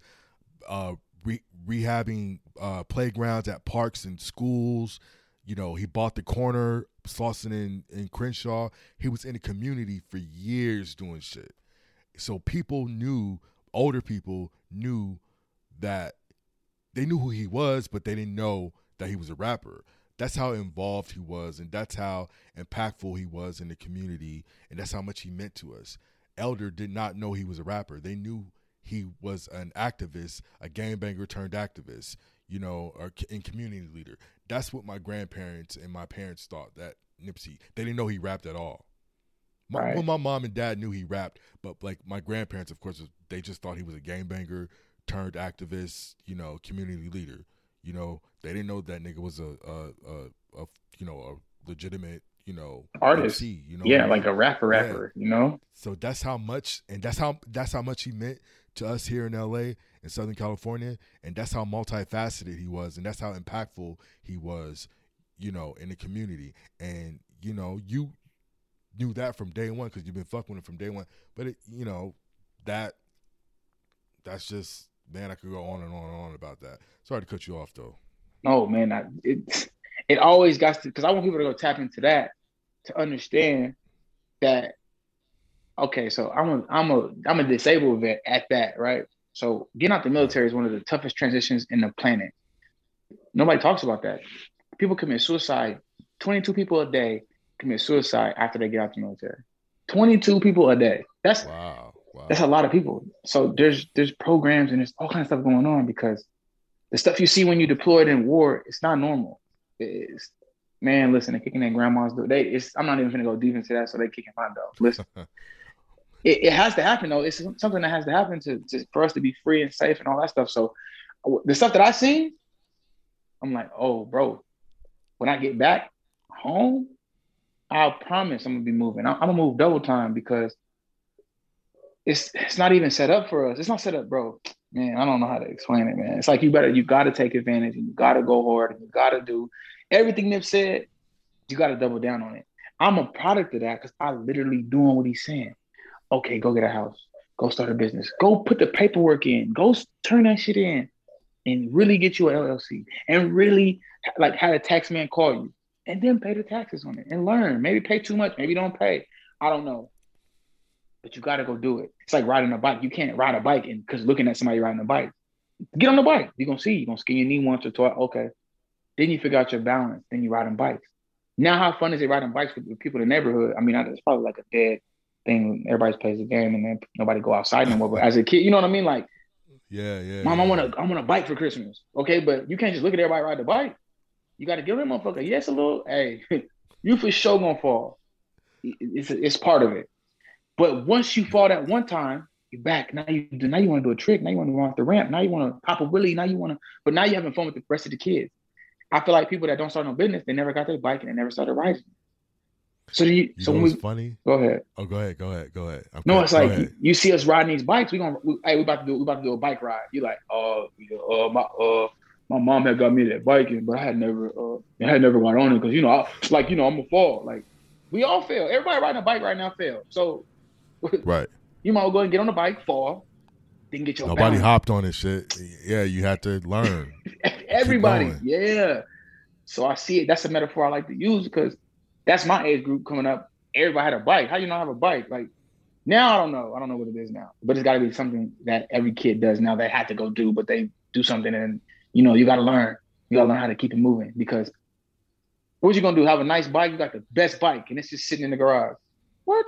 rehabbing playgrounds at parks and schools. You know, he bought the corner, Slauson in Crenshaw. He was in the community for years doing shit. So older people knew that they knew who he was, but they didn't know that he was a rapper. That's how involved he was, and that's how impactful he was in the community, and that's how much he meant to us. Elder did not know he was a rapper. They knew he was an activist, a gangbanger turned activist, you know, or community leader. That's what my grandparents and my parents thought, that Nipsey. They didn't know he rapped at all. Well, my mom and dad knew he rapped, but like my grandparents, of course, they just thought he was a gangbanger turned activist, you know, community leader. You know, they didn't know that nigga was a legitimate, you know, artist. MC, you know, yeah, like a rapper, you know. So that's how much he meant to us here in LA in Southern California, and that's how multifaceted he was, and that's how impactful he was, you know, in the community. And you know, you knew that from day one because you've been fucking with him from day one. But it, you know, that's just, man, I could go on and on and on about that. Sorry to cut you off though. No, man, it always got to, because I want people to go tap into that to understand that. Okay, so I'm a disabled vet at that, right? So getting out the military is one of the toughest transitions in the planet. Nobody talks about that. People commit suicide. 22 people a day commit suicide after they get out the military. 22 people a day. That's a lot of people. So there's programs and there's all kinds of stuff going on, because the stuff you see when you deployed in war, it's not normal. Man, listen, they're kicking their grandma's door. I'm not even going to go deep into that, so they're kicking my door. Listen. It has to happen though. It's something that has to happen for us to be free and safe and all that stuff. So the stuff that I seen, I'm like, oh, bro, when I get back home, I promise I'm gonna be moving. I'm gonna move double time, because it's not even set up for us. It's not set up, bro. Man, I don't know how to explain it, man. It's like you got to take advantage, and you got to go hard, and you got to do everything Nip said. You got to double down on it. I'm a product of that because I literally doing what he's saying. Okay, go get a house. Go start a business. Go put the paperwork in. Go turn that shit in and really get you an LLC and really like have a tax man call you and then pay the taxes on it and learn. Maybe pay too much. Maybe don't pay. I don't know. But you got to go do it. It's like riding a bike. You can't ride a bike because looking at somebody riding a bike. Get on the bike. You're going to see. You're going to skin your knee once or twice. Okay. Then you figure out your balance. Then you riding bikes. Now, how fun is it riding bikes with people in the neighborhood? I mean, it's probably like a dead thing. Everybody plays the game and then nobody go outside anymore. But as a kid, you know what I mean? Like, Mom, I want a bike for Christmas. Okay, but you can't just look at everybody ride the bike. You got to give them a motherfucker. Yes, a little. Hey, you for sure gonna fall. It's part of it. But once you fall that one time, You're back. Now you want to do a trick. Now you want to run off the ramp. Now you want to pop a wheelie. But now you're having fun with the rest of the kids. I feel like people that don't start no business, they never got their bike and they never started riding. So when we funny. Go ahead. Oh, go ahead. Okay, no, it's like you see us riding these bikes. We about to do a bike ride. You like, my mom had got me that bike, but I had never got on it because I'm gonna fall. Like we all fail. Everybody riding a bike right now fail. So right, you might well go and get on the bike, fall, then get your nobody balance. hopped on this shit. Yeah, you had to learn. Everybody, yeah. So I see it. That's a metaphor I like to use because that's my age group coming up. Everybody had a bike. How you not have a bike? Like now, I don't know. I don't know what it is now, but it's got to be something that every kid does now. They have to go do, but they do something, and you got to learn. You got to learn how to keep it moving because what you gonna do? Have a nice bike? You got the best bike, and it's just sitting in the garage. What?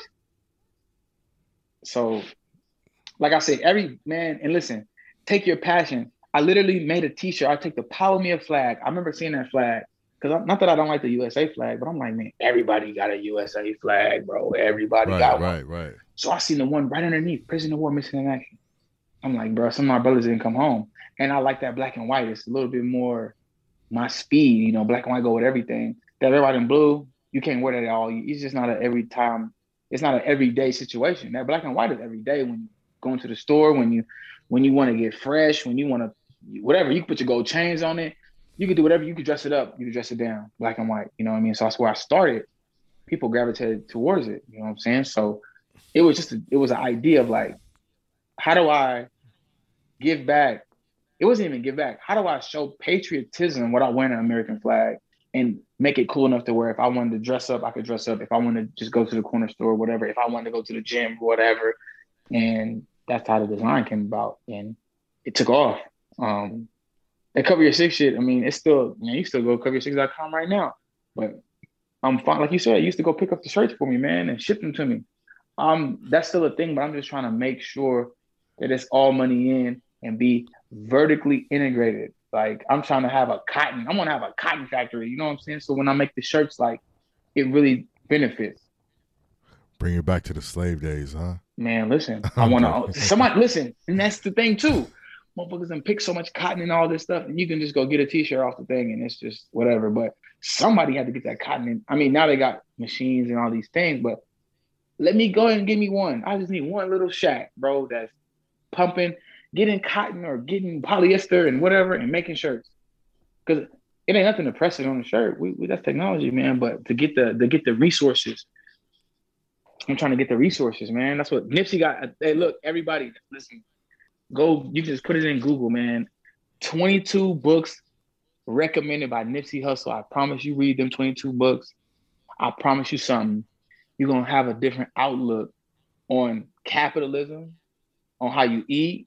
So, like I said, every man, and listen, take your passion. I literally made a T-shirt. I take the Power Me flag. I remember seeing that flag. Because not that I don't like the USA flag, but I'm like, man, everybody got a USA flag, bro. Everybody got one. Right. So I seen the one right underneath, Prisoner of War Missing in Action. I'm like, bro, some of my brothers didn't come home. And I like that black and white. It's a little bit more my speed, black and white go with everything. That everybody in blue, you can't wear that at all. It's just not every time. It's not an everyday situation. That black and white is every day when you go into the store, when you want to get fresh, when you want to, whatever, you can put your gold chains on it. You could do whatever. You could dress it up. You could dress it down, black and white. You know what I mean? So that's where I started. People gravitated towards it. You know what I'm saying? So it was an idea of like, how do I give back? It wasn't even give back. How do I show patriotism without wearing an American flag and make it cool enough to where if I wanted to dress up, I could dress up. If I wanted to just go to the corner store, whatever. If I wanted to go to the gym, whatever. And that's how the design came about. And it took off. That Cover Your Six shit, I mean, it's still, you still go coveryour6.com right now. But I'm fine. Like you said, you used to go pick up the shirts for me, man, and ship them to me. That's still a thing, but I'm just trying to make sure that it's all money in and be vertically integrated. Like I'm trying to have I want to have a cotton factory, you know what I'm saying? So when I make the shirts, like it really benefits. Bring it back to the slave days, huh? Man, listen, I want to, somebody listen. And that's the thing too. Motherfuckers done pick so much cotton and all this stuff, and you can just go get a T-shirt off the thing, and it's just whatever. But somebody had to get that cotton in. I mean, now they got machines and all these things, but let me go ahead and give me one. I just need one little shack, bro, that's pumping, getting cotton or getting polyester and whatever, and making shirts. Because it ain't nothing to press it on the shirt. We that's technology, man. But to get the resources, I'm trying to get the resources, man. That's what Nipsey got. Hey, look, everybody, listen. Go, you can just put it in Google, man. 22 books recommended by Nipsey Hussle. I promise you read them 22 books. I promise you something. You're going to have a different outlook on capitalism, on how you eat.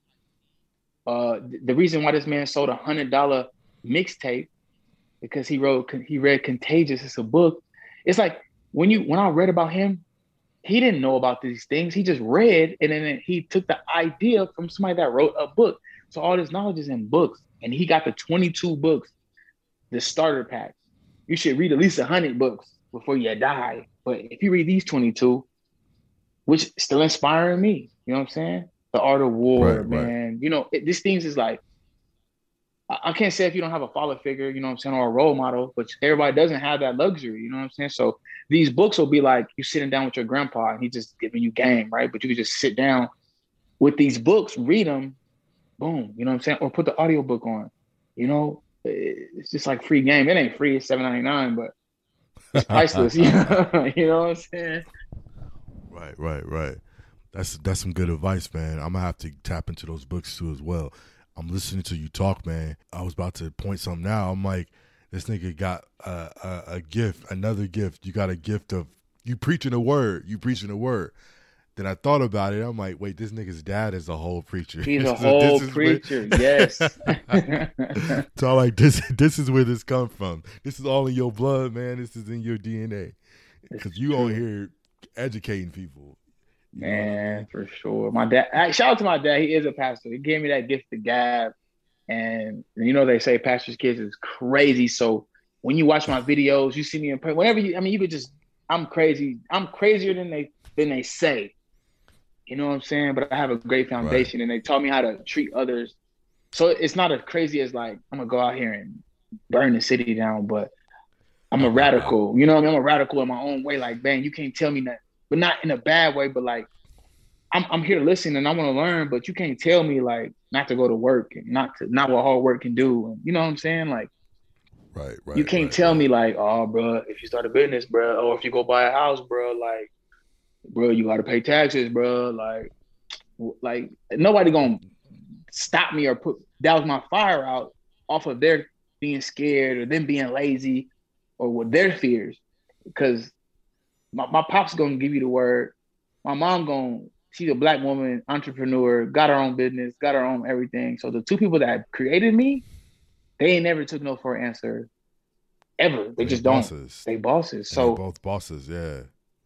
The reason why this man sold $100 mixtape, because he read Contagious. It's a book. It's like when I read about him, he didn't know about these things. He just read, and then he took the idea from somebody that wrote a book. So all this knowledge is in books, and he got the 22 books, the starter pack. You should read at least 100 books before you die. But if you read these 22, which still inspiring me, you know what I'm saying? The Art of War, right, man. Right. These things is like, I can't say if you don't have a father figure, you know what I'm saying, or a role model, but everybody doesn't have that luxury, you know what I'm saying? So these books will be like you sitting down with your grandpa and he just giving you game, right? But you can just sit down with these books, read them, boom, you know what I'm saying? Or put the audiobook on, it's just like free game. It ain't free, it's $7.99, but it's priceless, you know what I'm saying? Right. That's some good advice, man. I'm gonna have to tap into those books too as well. I'm listening to you talk, man. I was about to point something out. I'm like, this nigga got a gift, another gift. You got a gift of you preaching a word. Then I thought about it. I'm like, wait, this nigga's dad is a whole preacher. He's a whole preacher, yes. So I'm like, this is where this comes from. This is all in your blood, man. This is in your DNA. Because you on here educating people. Man, for sure. My dad, shout out to my dad. He is a pastor. He gave me that gift to gab. And they say pastor's kids is crazy. So when you watch my videos, you see me in person, whenever you could just, I'm crazy. I'm crazier than they say. You know what I'm saying? But I have a great foundation, and they taught me how to treat others. So it's not as crazy as like, I'm going to go out here and burn the city down, but I'm a radical. You know what I mean? I'm a radical in my own way. Like, man, you can't tell me that, but not in a bad way, but like, I'm here to listen and I want to learn, but you can't tell me like not to go to work and not what hard work can do. And you know what I'm saying? Like, you can't tell me like, oh, bro, if you start a business, bro, or if you go buy a house, bro, like, bro, you got to pay taxes, bro. Like nobody gonna stop me or douse my fire out off of their being scared or them being lazy or with their fears. Because my pop's gonna give you the word. My mom she's a Black woman, entrepreneur, got her own business, got her own everything. So the two people that created me, they ain't never took no for an answer ever. They just bosses. Don't. They bosses. So they're both bosses, yeah.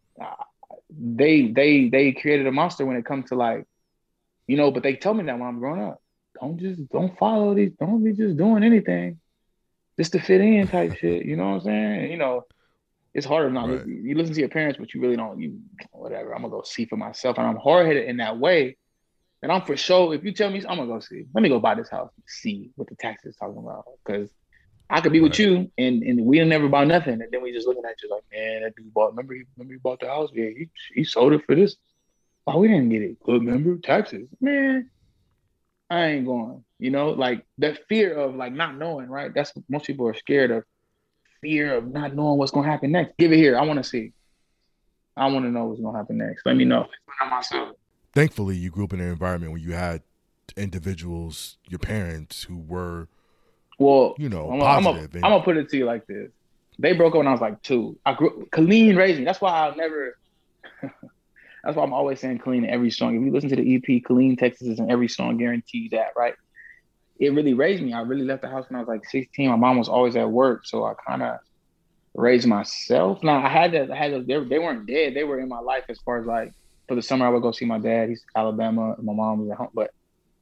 They created a monster when it comes to like, you know, but they told me that when I'm growing up. Don't follow these, don't be just doing anything just to fit in type shit. You know what I'm saying? You know, it's harder not. You listen to your parents, but you really don't. Whatever. I'm gonna go see for myself, and I'm hard-headed in that way. And I'm for sure. If you tell me, I'm gonna go see. Let me go buy this house and see what the tax is talking about. Because I could be with you, and we'll never buy nothing, and then we just looking at you like, man, that dude bought. Remember he bought the house? Yeah, he sold it for this. Oh, we didn't get it. Good, remember taxes, man. I ain't going. You know, like that fear of like not knowing, right? That's what most people are scared of. Fear of not knowing what's gonna happen next. Give it here. I want to see. I want to know what's gonna happen next. Let me know. Thankfully, you grew up in an environment where you had individuals, your parents, who were, you know, positive. I'm gonna put it to you like this: they broke up when I was like 2. Colleen raised me. That's why I'll never. That's why I'm always saying Colleen in every song. If you listen to the EP, Colleen, Texas is in every song. Guarantee that, right? It really raised me. I really left the house when I was like 16. My mom was always at work, so I kind of raised myself. Now they weren't dead. They were in my life as far as like, for the summer I would go see my dad. He's Alabama. My mom was at home, but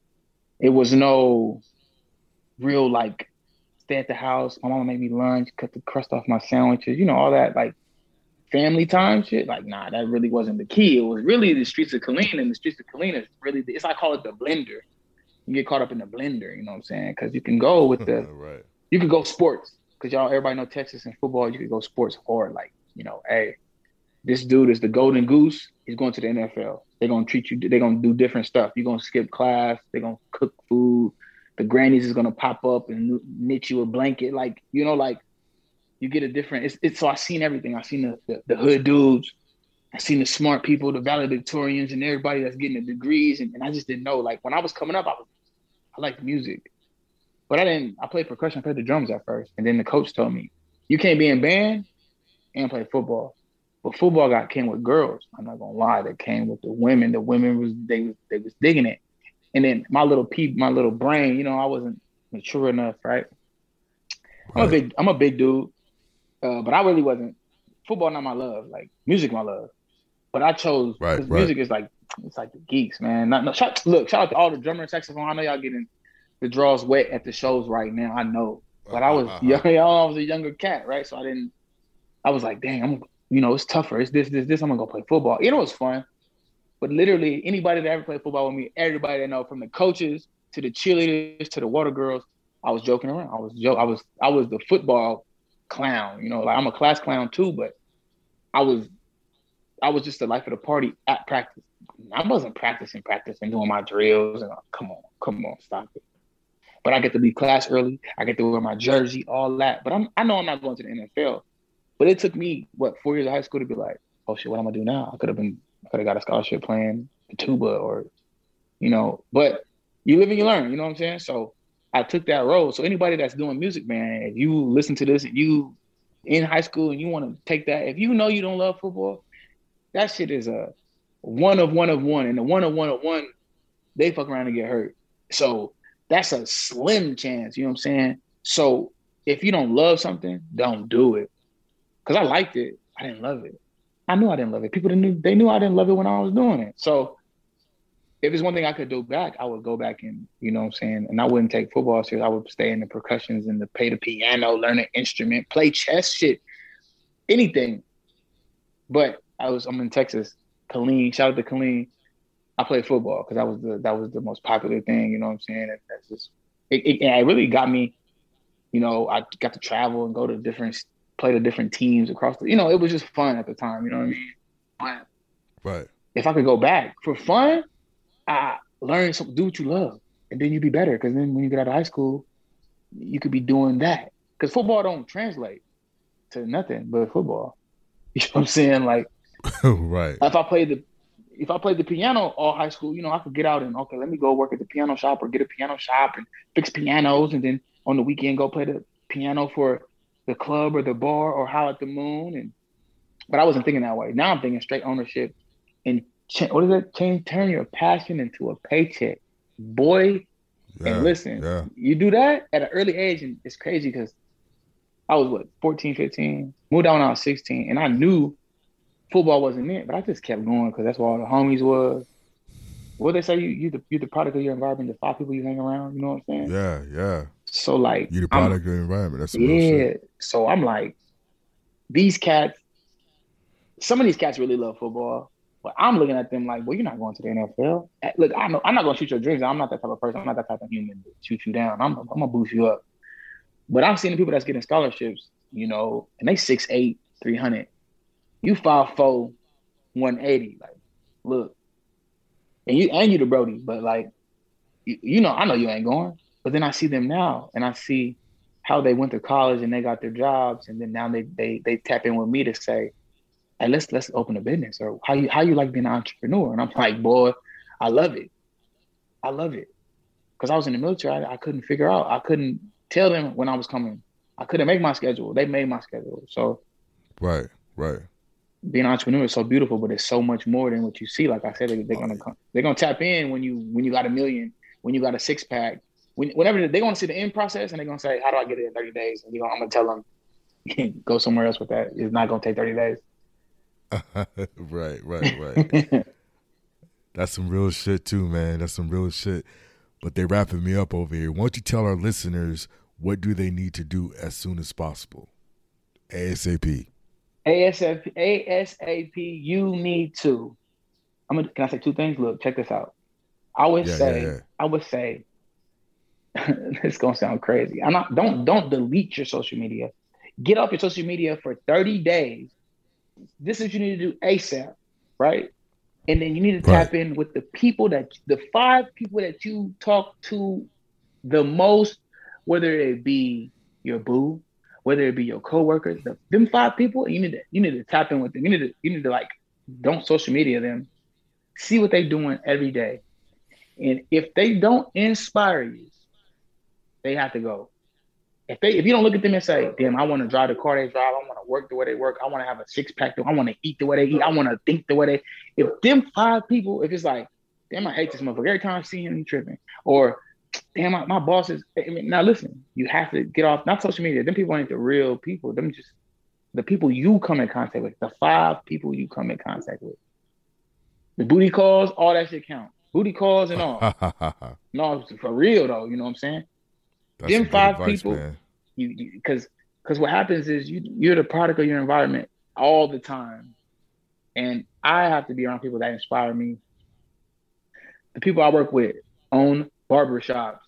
it was no real like stay at the house. My mama made me lunch, cut the crust off my sandwiches, you know, all that like family time shit. Like, nah, that really wasn't the key. It was really the streets of Killeen, and the streets of Killeen is really, I call it the blender. You get caught up in the blender, you know what I'm saying? Because you can go with the, you could go sports. Because everybody know Texas and football, you could go sports hard. Like, you know, hey, this dude is the golden goose. He's going to the NFL. They're going to treat you, they're going to do different stuff. You're going to skip class. They're going to cook food. The grannies is going to pop up and knit you a blanket. Like, you know, like you get a different, so I seen everything. I seen the hood dudes. I seen the smart people, the valedictorians, and everybody that's getting the degrees. And I just didn't know. Like, when I was coming up, I liked music. But I played percussion, I played the drums at first. And then the coach told me, you can't be in band and play football. But football came with girls. I'm not going to lie. They came with the women. The women, they was digging it. And then my little brain, you know, I wasn't mature enough, right? I'm a big dude. But I really wasn't. Football not my love. Like, music my love. But I chose, because music is like, it's like the geeks, man. Shout out to all the drummer and saxophone. I know y'all getting the draws wet at the shows right now. I know. But I was young. I was a younger cat, right? So I was like, dang, it's tougher. It's this. I'm going to go play football. You know, it was fun. But literally, anybody that ever played football with me, everybody that know, from the coaches to the cheerleaders to the water girls, I was joking around. I was the football clown. You know, like, I'm a class clown too, but I was just the life of the party at practice. I wasn't practicing doing my drills and come on, stop it. But I get to leave class early. I get to wear my jersey, all that. But I know I'm not going to the NFL. But it took me 4 years of high school to be like, oh shit, what am I gonna do now? I could have got a scholarship playing the tuba, or, you know. But you live and you learn. You know what I'm saying? So I took that road. So anybody that's doing music, man, if you listen to this and you in high school and you want to take that, if you know you don't love football, that shit is a one of one, and the one of one, they fuck around and get hurt. So that's a slim chance, you know what I'm saying? So if you don't love something, don't do it. Because I liked it, I didn't love it. I knew I didn't love it. People they knew I didn't love it when I was doing it. So if it's one thing I could do back, I would go back and, you know what I'm saying, and I wouldn't take football serious. I would stay in the percussions and play the piano, learn an instrument, play chess, shit, anything. But I'm in Texas. Colleen, shout out to Colleen. I played football because that was the most popular thing. You know what I'm saying? And that's just it really got me. You know, I got to travel and go to play to different teams across the. You know, it was just fun at the time. You know what I mean? But Right. if I could go back for fun, I learn something, do what you love, and then you'd be better. Because then when you get out of high school, you could be doing that. Because football don't translate to nothing but football. You know what I'm saying? Like, right. If I played the piano all high school, you know, I could get out and okay, let me go work at the piano shop or get a piano shop and fix pianos, and then on the weekend go play the piano for the club or the bar or Howl at the Moon. But I wasn't thinking that way. Now I'm thinking straight ownership and turn your passion into a paycheck, boy. Yeah, and listen, you do that at an early age, and it's crazy because I was 14, 15, moved out when I was 16, and I knew football wasn't it, but I just kept going because that's where all the homies was. What they say, you're the product of your environment, the 5 people you hang around. You know what I'm saying? Yeah, yeah. So like, you're the product of the environment. That's some real shit. So I'm like, these cats. Some of these cats really love football, but I'm looking at them like, well, you're not going to the NFL. Look, I know I'm not going to shoot your dreams. I'm not that type of person. I'm not that type of human to shoot you down. I'm gonna boost you up. But I'm seeing the people that's getting scholarships, you know, and they 6'8", 300. You 5'4", 180. Like, look, and you the Brody, but like, you know, I know you ain't going. But then I see them now, and I see how they went to college and they got their jobs, and then now they tap in with me to say, hey, let's open a business, or how you like being an entrepreneur. And I'm like, boy, I love it. I love it. Because I was in the military, I couldn't figure out. I couldn't tell them when I was coming. I couldn't make my schedule. They made my schedule. So right. Being an entrepreneur is so beautiful, but it's so much more than what you see. Like I said, they're gonna tap in when you got $1 million, when you got a 6-pack, whenever they're gonna see the end process, and they're gonna say, how do I get it in 30 days? And I'm gonna tell them, go somewhere else with that. It's not gonna take 30 days. Right. That's some real shit too, man. That's some real shit. But they're wrapping me up over here. Why don't you tell our listeners what do they need to do as soon as possible? ASAP. You need to. Can I say 2 things? Look, check this out. I would say, this is gonna sound crazy. Don't delete your social media. Get off your social media for 30 days. This is what you need to do ASAP, right? And then you need to tap in with the 5 people that you talk to the most, whether it be your boo, whether it be your coworkers, them 5 people, you need to tap in with them. You need to like, don't social media them. See what they're doing every day. And if they don't inspire you, they have to go. If you don't look at them and say, damn, I want to drive the car they drive, I want to work the way they work, I want to have a 6-pack, I want to eat the way they eat, I want to think the way they. If them 5 people, if it's like, damn, I hate this motherfucker. Every time I see him, he's tripping. Or, damn, my boss is. I mean, now listen, you have to get off, not social media. Them people ain't the real people. Them just the people you come in contact with. The 5 people you come in contact with. The booty calls, all that shit count. Booty calls and all. No, for real though, you know what I'm saying? That's them 5 advice, people, because what happens is you're the product of your environment all the time, and I have to be around people that inspire me. The people I work with own barbershops.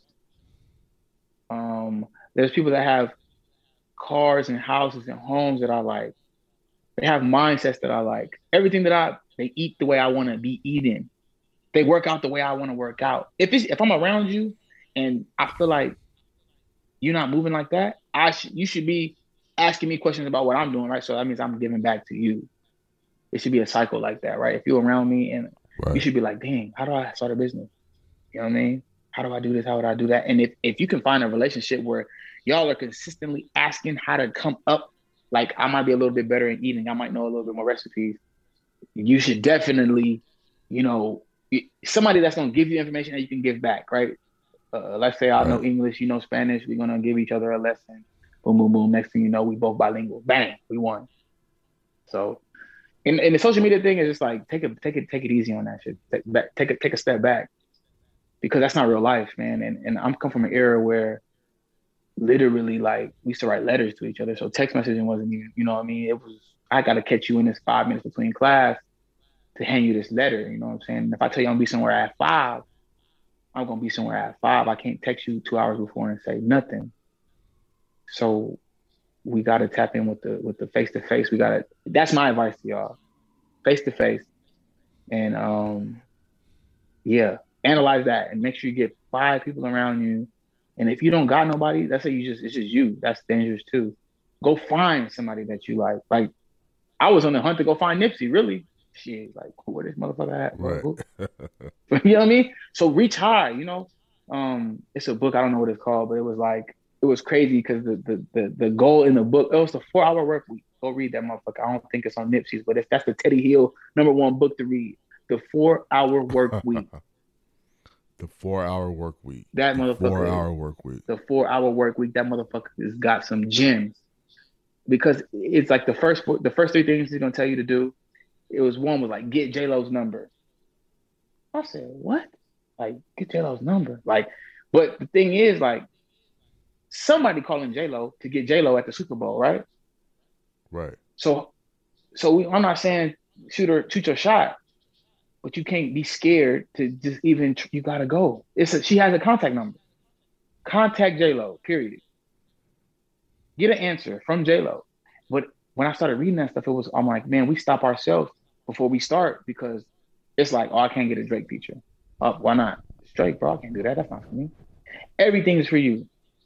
There's people that have cars and houses and homes that I like. They have mindsets that I like. Everything they eat the way I want to be eating. They work out the way I want to work out. If I'm around you and I feel like you're not moving like that, you should be asking me questions about what I'm doing, right? So that means I'm giving back to you. It should be a cycle like that, right? If you're around me and you should be like, dang, how do I start a business? You know what I mean? How do I do this? How would I do that? And if you can find a relationship where y'all are consistently asking how to come up, like I might be a little bit better in eating, I might know a little bit more recipes, you should definitely, somebody that's going to give you information that you can give back, right? Let's say I know English, you know Spanish. We're going to give each other a lesson. Boom, boom, boom. Next thing you know, we both bilingual. Bang, we won. So, and the social media thing is just like, take it easy on that shit. Take a step back, because that's not real life, man. And I'm come from an era where literally, like, we used to write letters to each other. So text messaging wasn't even, you know what I mean? I got to catch you in this 5 minutes between class to hand you this letter. You know what I'm saying? If I tell you I'm gonna be somewhere at 5, I'm gonna be somewhere at 5. I can't text you 2 hours before and say nothing. So we gotta tap in with the face to face. That's my advice to y'all. Face to face. And analyze that and make sure you get 5 people around you. And if you don't got nobody, let's say it's just you. That's dangerous too. Go find somebody that you like. Like I was on the hunt to go find Nipsey, really. Shit, like where this motherfucker at? Right. You know what I mean? So reach high, you know. It's a book, I don't know what it's called, but it was crazy because the goal in the book, it was the 4-hour work week. Go read that motherfucker. I don't think it's on Nipsey's, but that's the Teddy Hill #1 book to read. The 4-hour work week. The 4-hour work week. That motherfucker. 4-hour work week. The 4-hour work week. That motherfucker has got some gems. Because it's like the first 3 things he's gonna tell you to do. One was like get J-Lo's number. I said, what? Like get J-Lo's number. Like, but the thing is, like, somebody calling J-Lo to get J-Lo at the Super Bowl, right? Right. So I'm not saying shoot your shot, but you can't be scared to just even. You gotta go. She has a contact number. Contact J-Lo. Period. Get an answer from J-Lo. But when I started reading that stuff, I'm like, man, we stop ourselves before we start because it's like, oh, I can't get a Drake feature. Why not? It's Drake, bro. I can't do that. That's not for me. Everything is for you.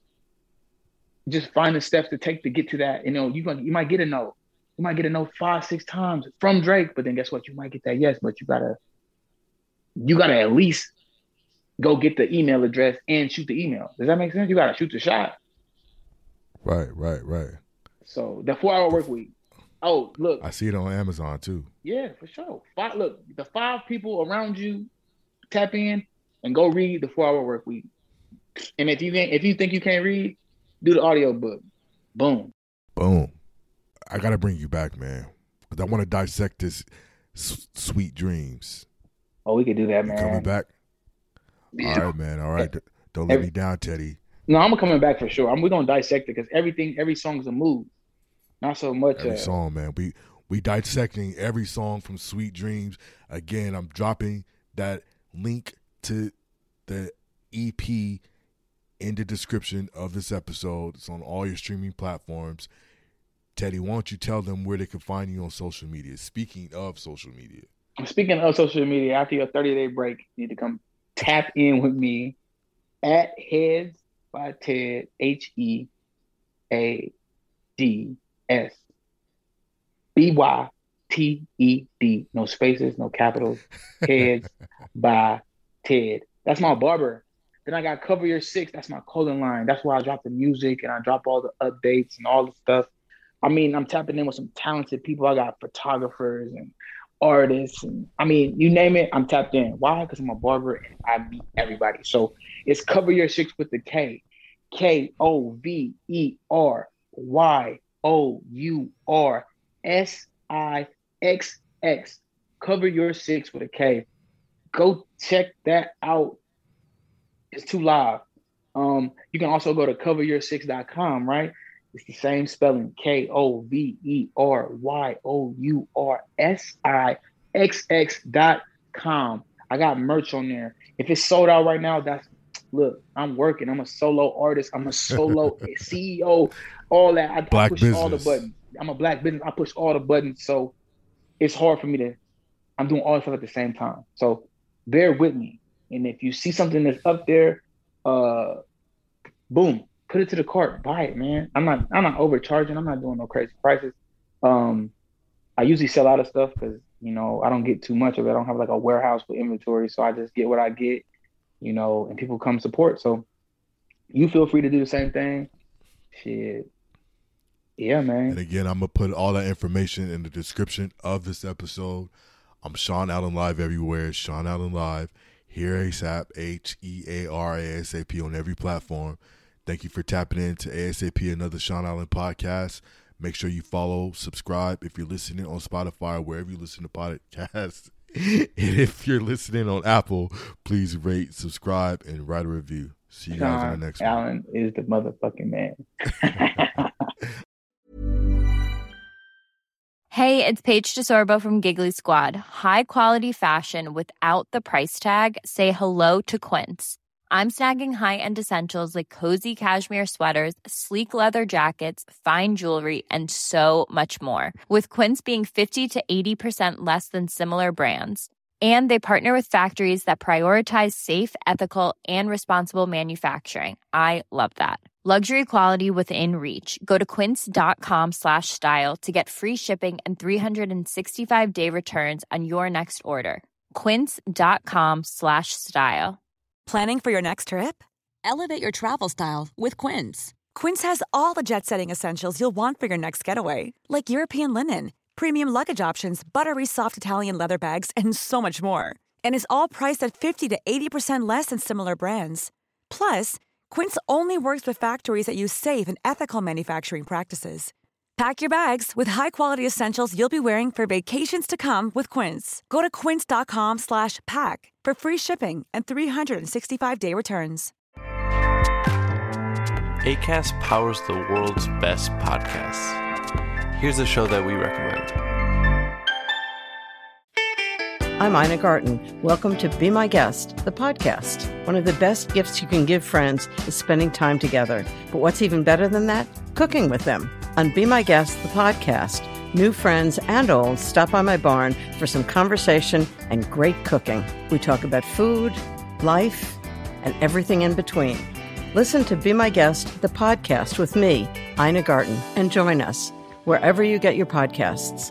Just find the steps to take to get to that. You know, you might get a no. You might get a no 5-6 times from Drake, but then guess what? You might get that yes, but you gotta at least go get the email address and shoot the email. Does that make sense? You gotta shoot the shot. Right. So the 4-hour work week. Oh, look. I see it on Amazon too. Yeah, for sure. Look, the 5 people around you, tap in and go read the 4-hour work week. And if you think you can't read, do the audio book. Boom. I gotta bring you back, man, because I want to dissect this Sweet Dreams. Oh, we could do that, man. Coming back. All right, man. All right. Don't let me down, Teddy. No, I'm coming back for sure. We're gonna dissect it because every song's a mood. Not so much. Every song, man. We dissecting every song from Sweet Dreams. Again, I'm dropping that link to the EP in the description of this episode. It's on all your streaming platforms. Teddy, why don't you tell them where they can find you on social media? Speaking of social media, after your 30-day break, you need to come tap in with me at Heads by Ted, HEADS BYTED. No spaces, no capitals. Heads by Ted. That's my barber. Then I got Cover Your 6. That's my clothing line. That's where I drop the music and I drop all the updates and all the stuff. I mean, I'm tapping in with some talented people. I got photographers and artists. And I mean, you name it, I'm tapped in. Why? Because I'm a barber and I meet everybody. So it's Cover Your 6 with the K. KOVERYOURSIXX. Cover Your 6 with a K. Go check that out. It's too live. You can also go to coveryoursix.com, right? It's the same spelling, KOVERYOURSIXX.com. I got merch on there. If it's sold out right now, look, I'm working. I'm a solo artist. I'm a solo CEO, all that. I push business. All the buttons. I'm a black business. I push all the buttons. So it's hard for me I'm doing all this stuff at the same time. So bear with me. And if you see something that's up there, boom, put it to the cart, buy it, man. I'm not overcharging. I'm not doing no crazy prices. I usually sell out of stuff because, you know, I don't get too much of it. I don't have like a warehouse with inventory. So I just get what I get, you know, and people come support. So you feel free to do the same thing. Shit. Yeah, man. And again, I'm going to put all that information in the description of this episode. I'm Sean Allen Live everywhere. Sean Allen Live. Here ASAP, HEARASAP on every platform. Thank you for tapping into ASAP, another Sean Allen podcast. Make sure you follow, subscribe if you're listening on Spotify or wherever you listen to podcasts. And if you're listening on Apple, please rate, subscribe, and write a review. See you guys on the next one. Allen is the motherfucking man. Hey, it's Paige DeSorbo from Giggly Squad. High quality fashion without the price tag. Say hello to Quince. I'm snagging high-end essentials like cozy cashmere sweaters, sleek leather jackets, fine jewelry, and so much more. With Quince being 50 to 80% less than similar brands. And they partner with factories that prioritize safe, ethical, and responsible manufacturing. I love that. Luxury quality within reach. Go to quince.com/style to get free shipping and 365-day returns on your next order. Quince.com/style. Planning for your next trip? Elevate your travel style with Quince. Quince has all the jet-setting essentials you'll want for your next getaway, like European linen, premium luggage options, buttery soft Italian leather bags, and so much more. And is all priced at 50 to 80% less than similar brands. Plus, Quince only works with factories that use safe and ethical manufacturing practices. Pack your bags with high-quality essentials you'll be wearing for vacations to come with Quince. Go to quince.com/pack for free shipping and 365-day returns. Acast powers the world's best podcasts. Here's a show that we recommend. I'm Ina Garten. Welcome to Be My Guest, the podcast. One of the best gifts you can give friends is spending time together. But what's even better than that? Cooking with them. On Be My Guest, the podcast, new friends and old stop by my barn for some conversation and great cooking. We talk about food, life, and everything in between. Listen to Be My Guest, the podcast with me, Ina Garten, and join us wherever you get your podcasts.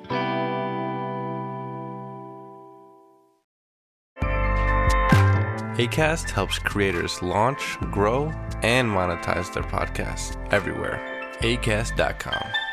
Acast helps creators launch, grow, and monetize their podcasts everywhere. Acast.com.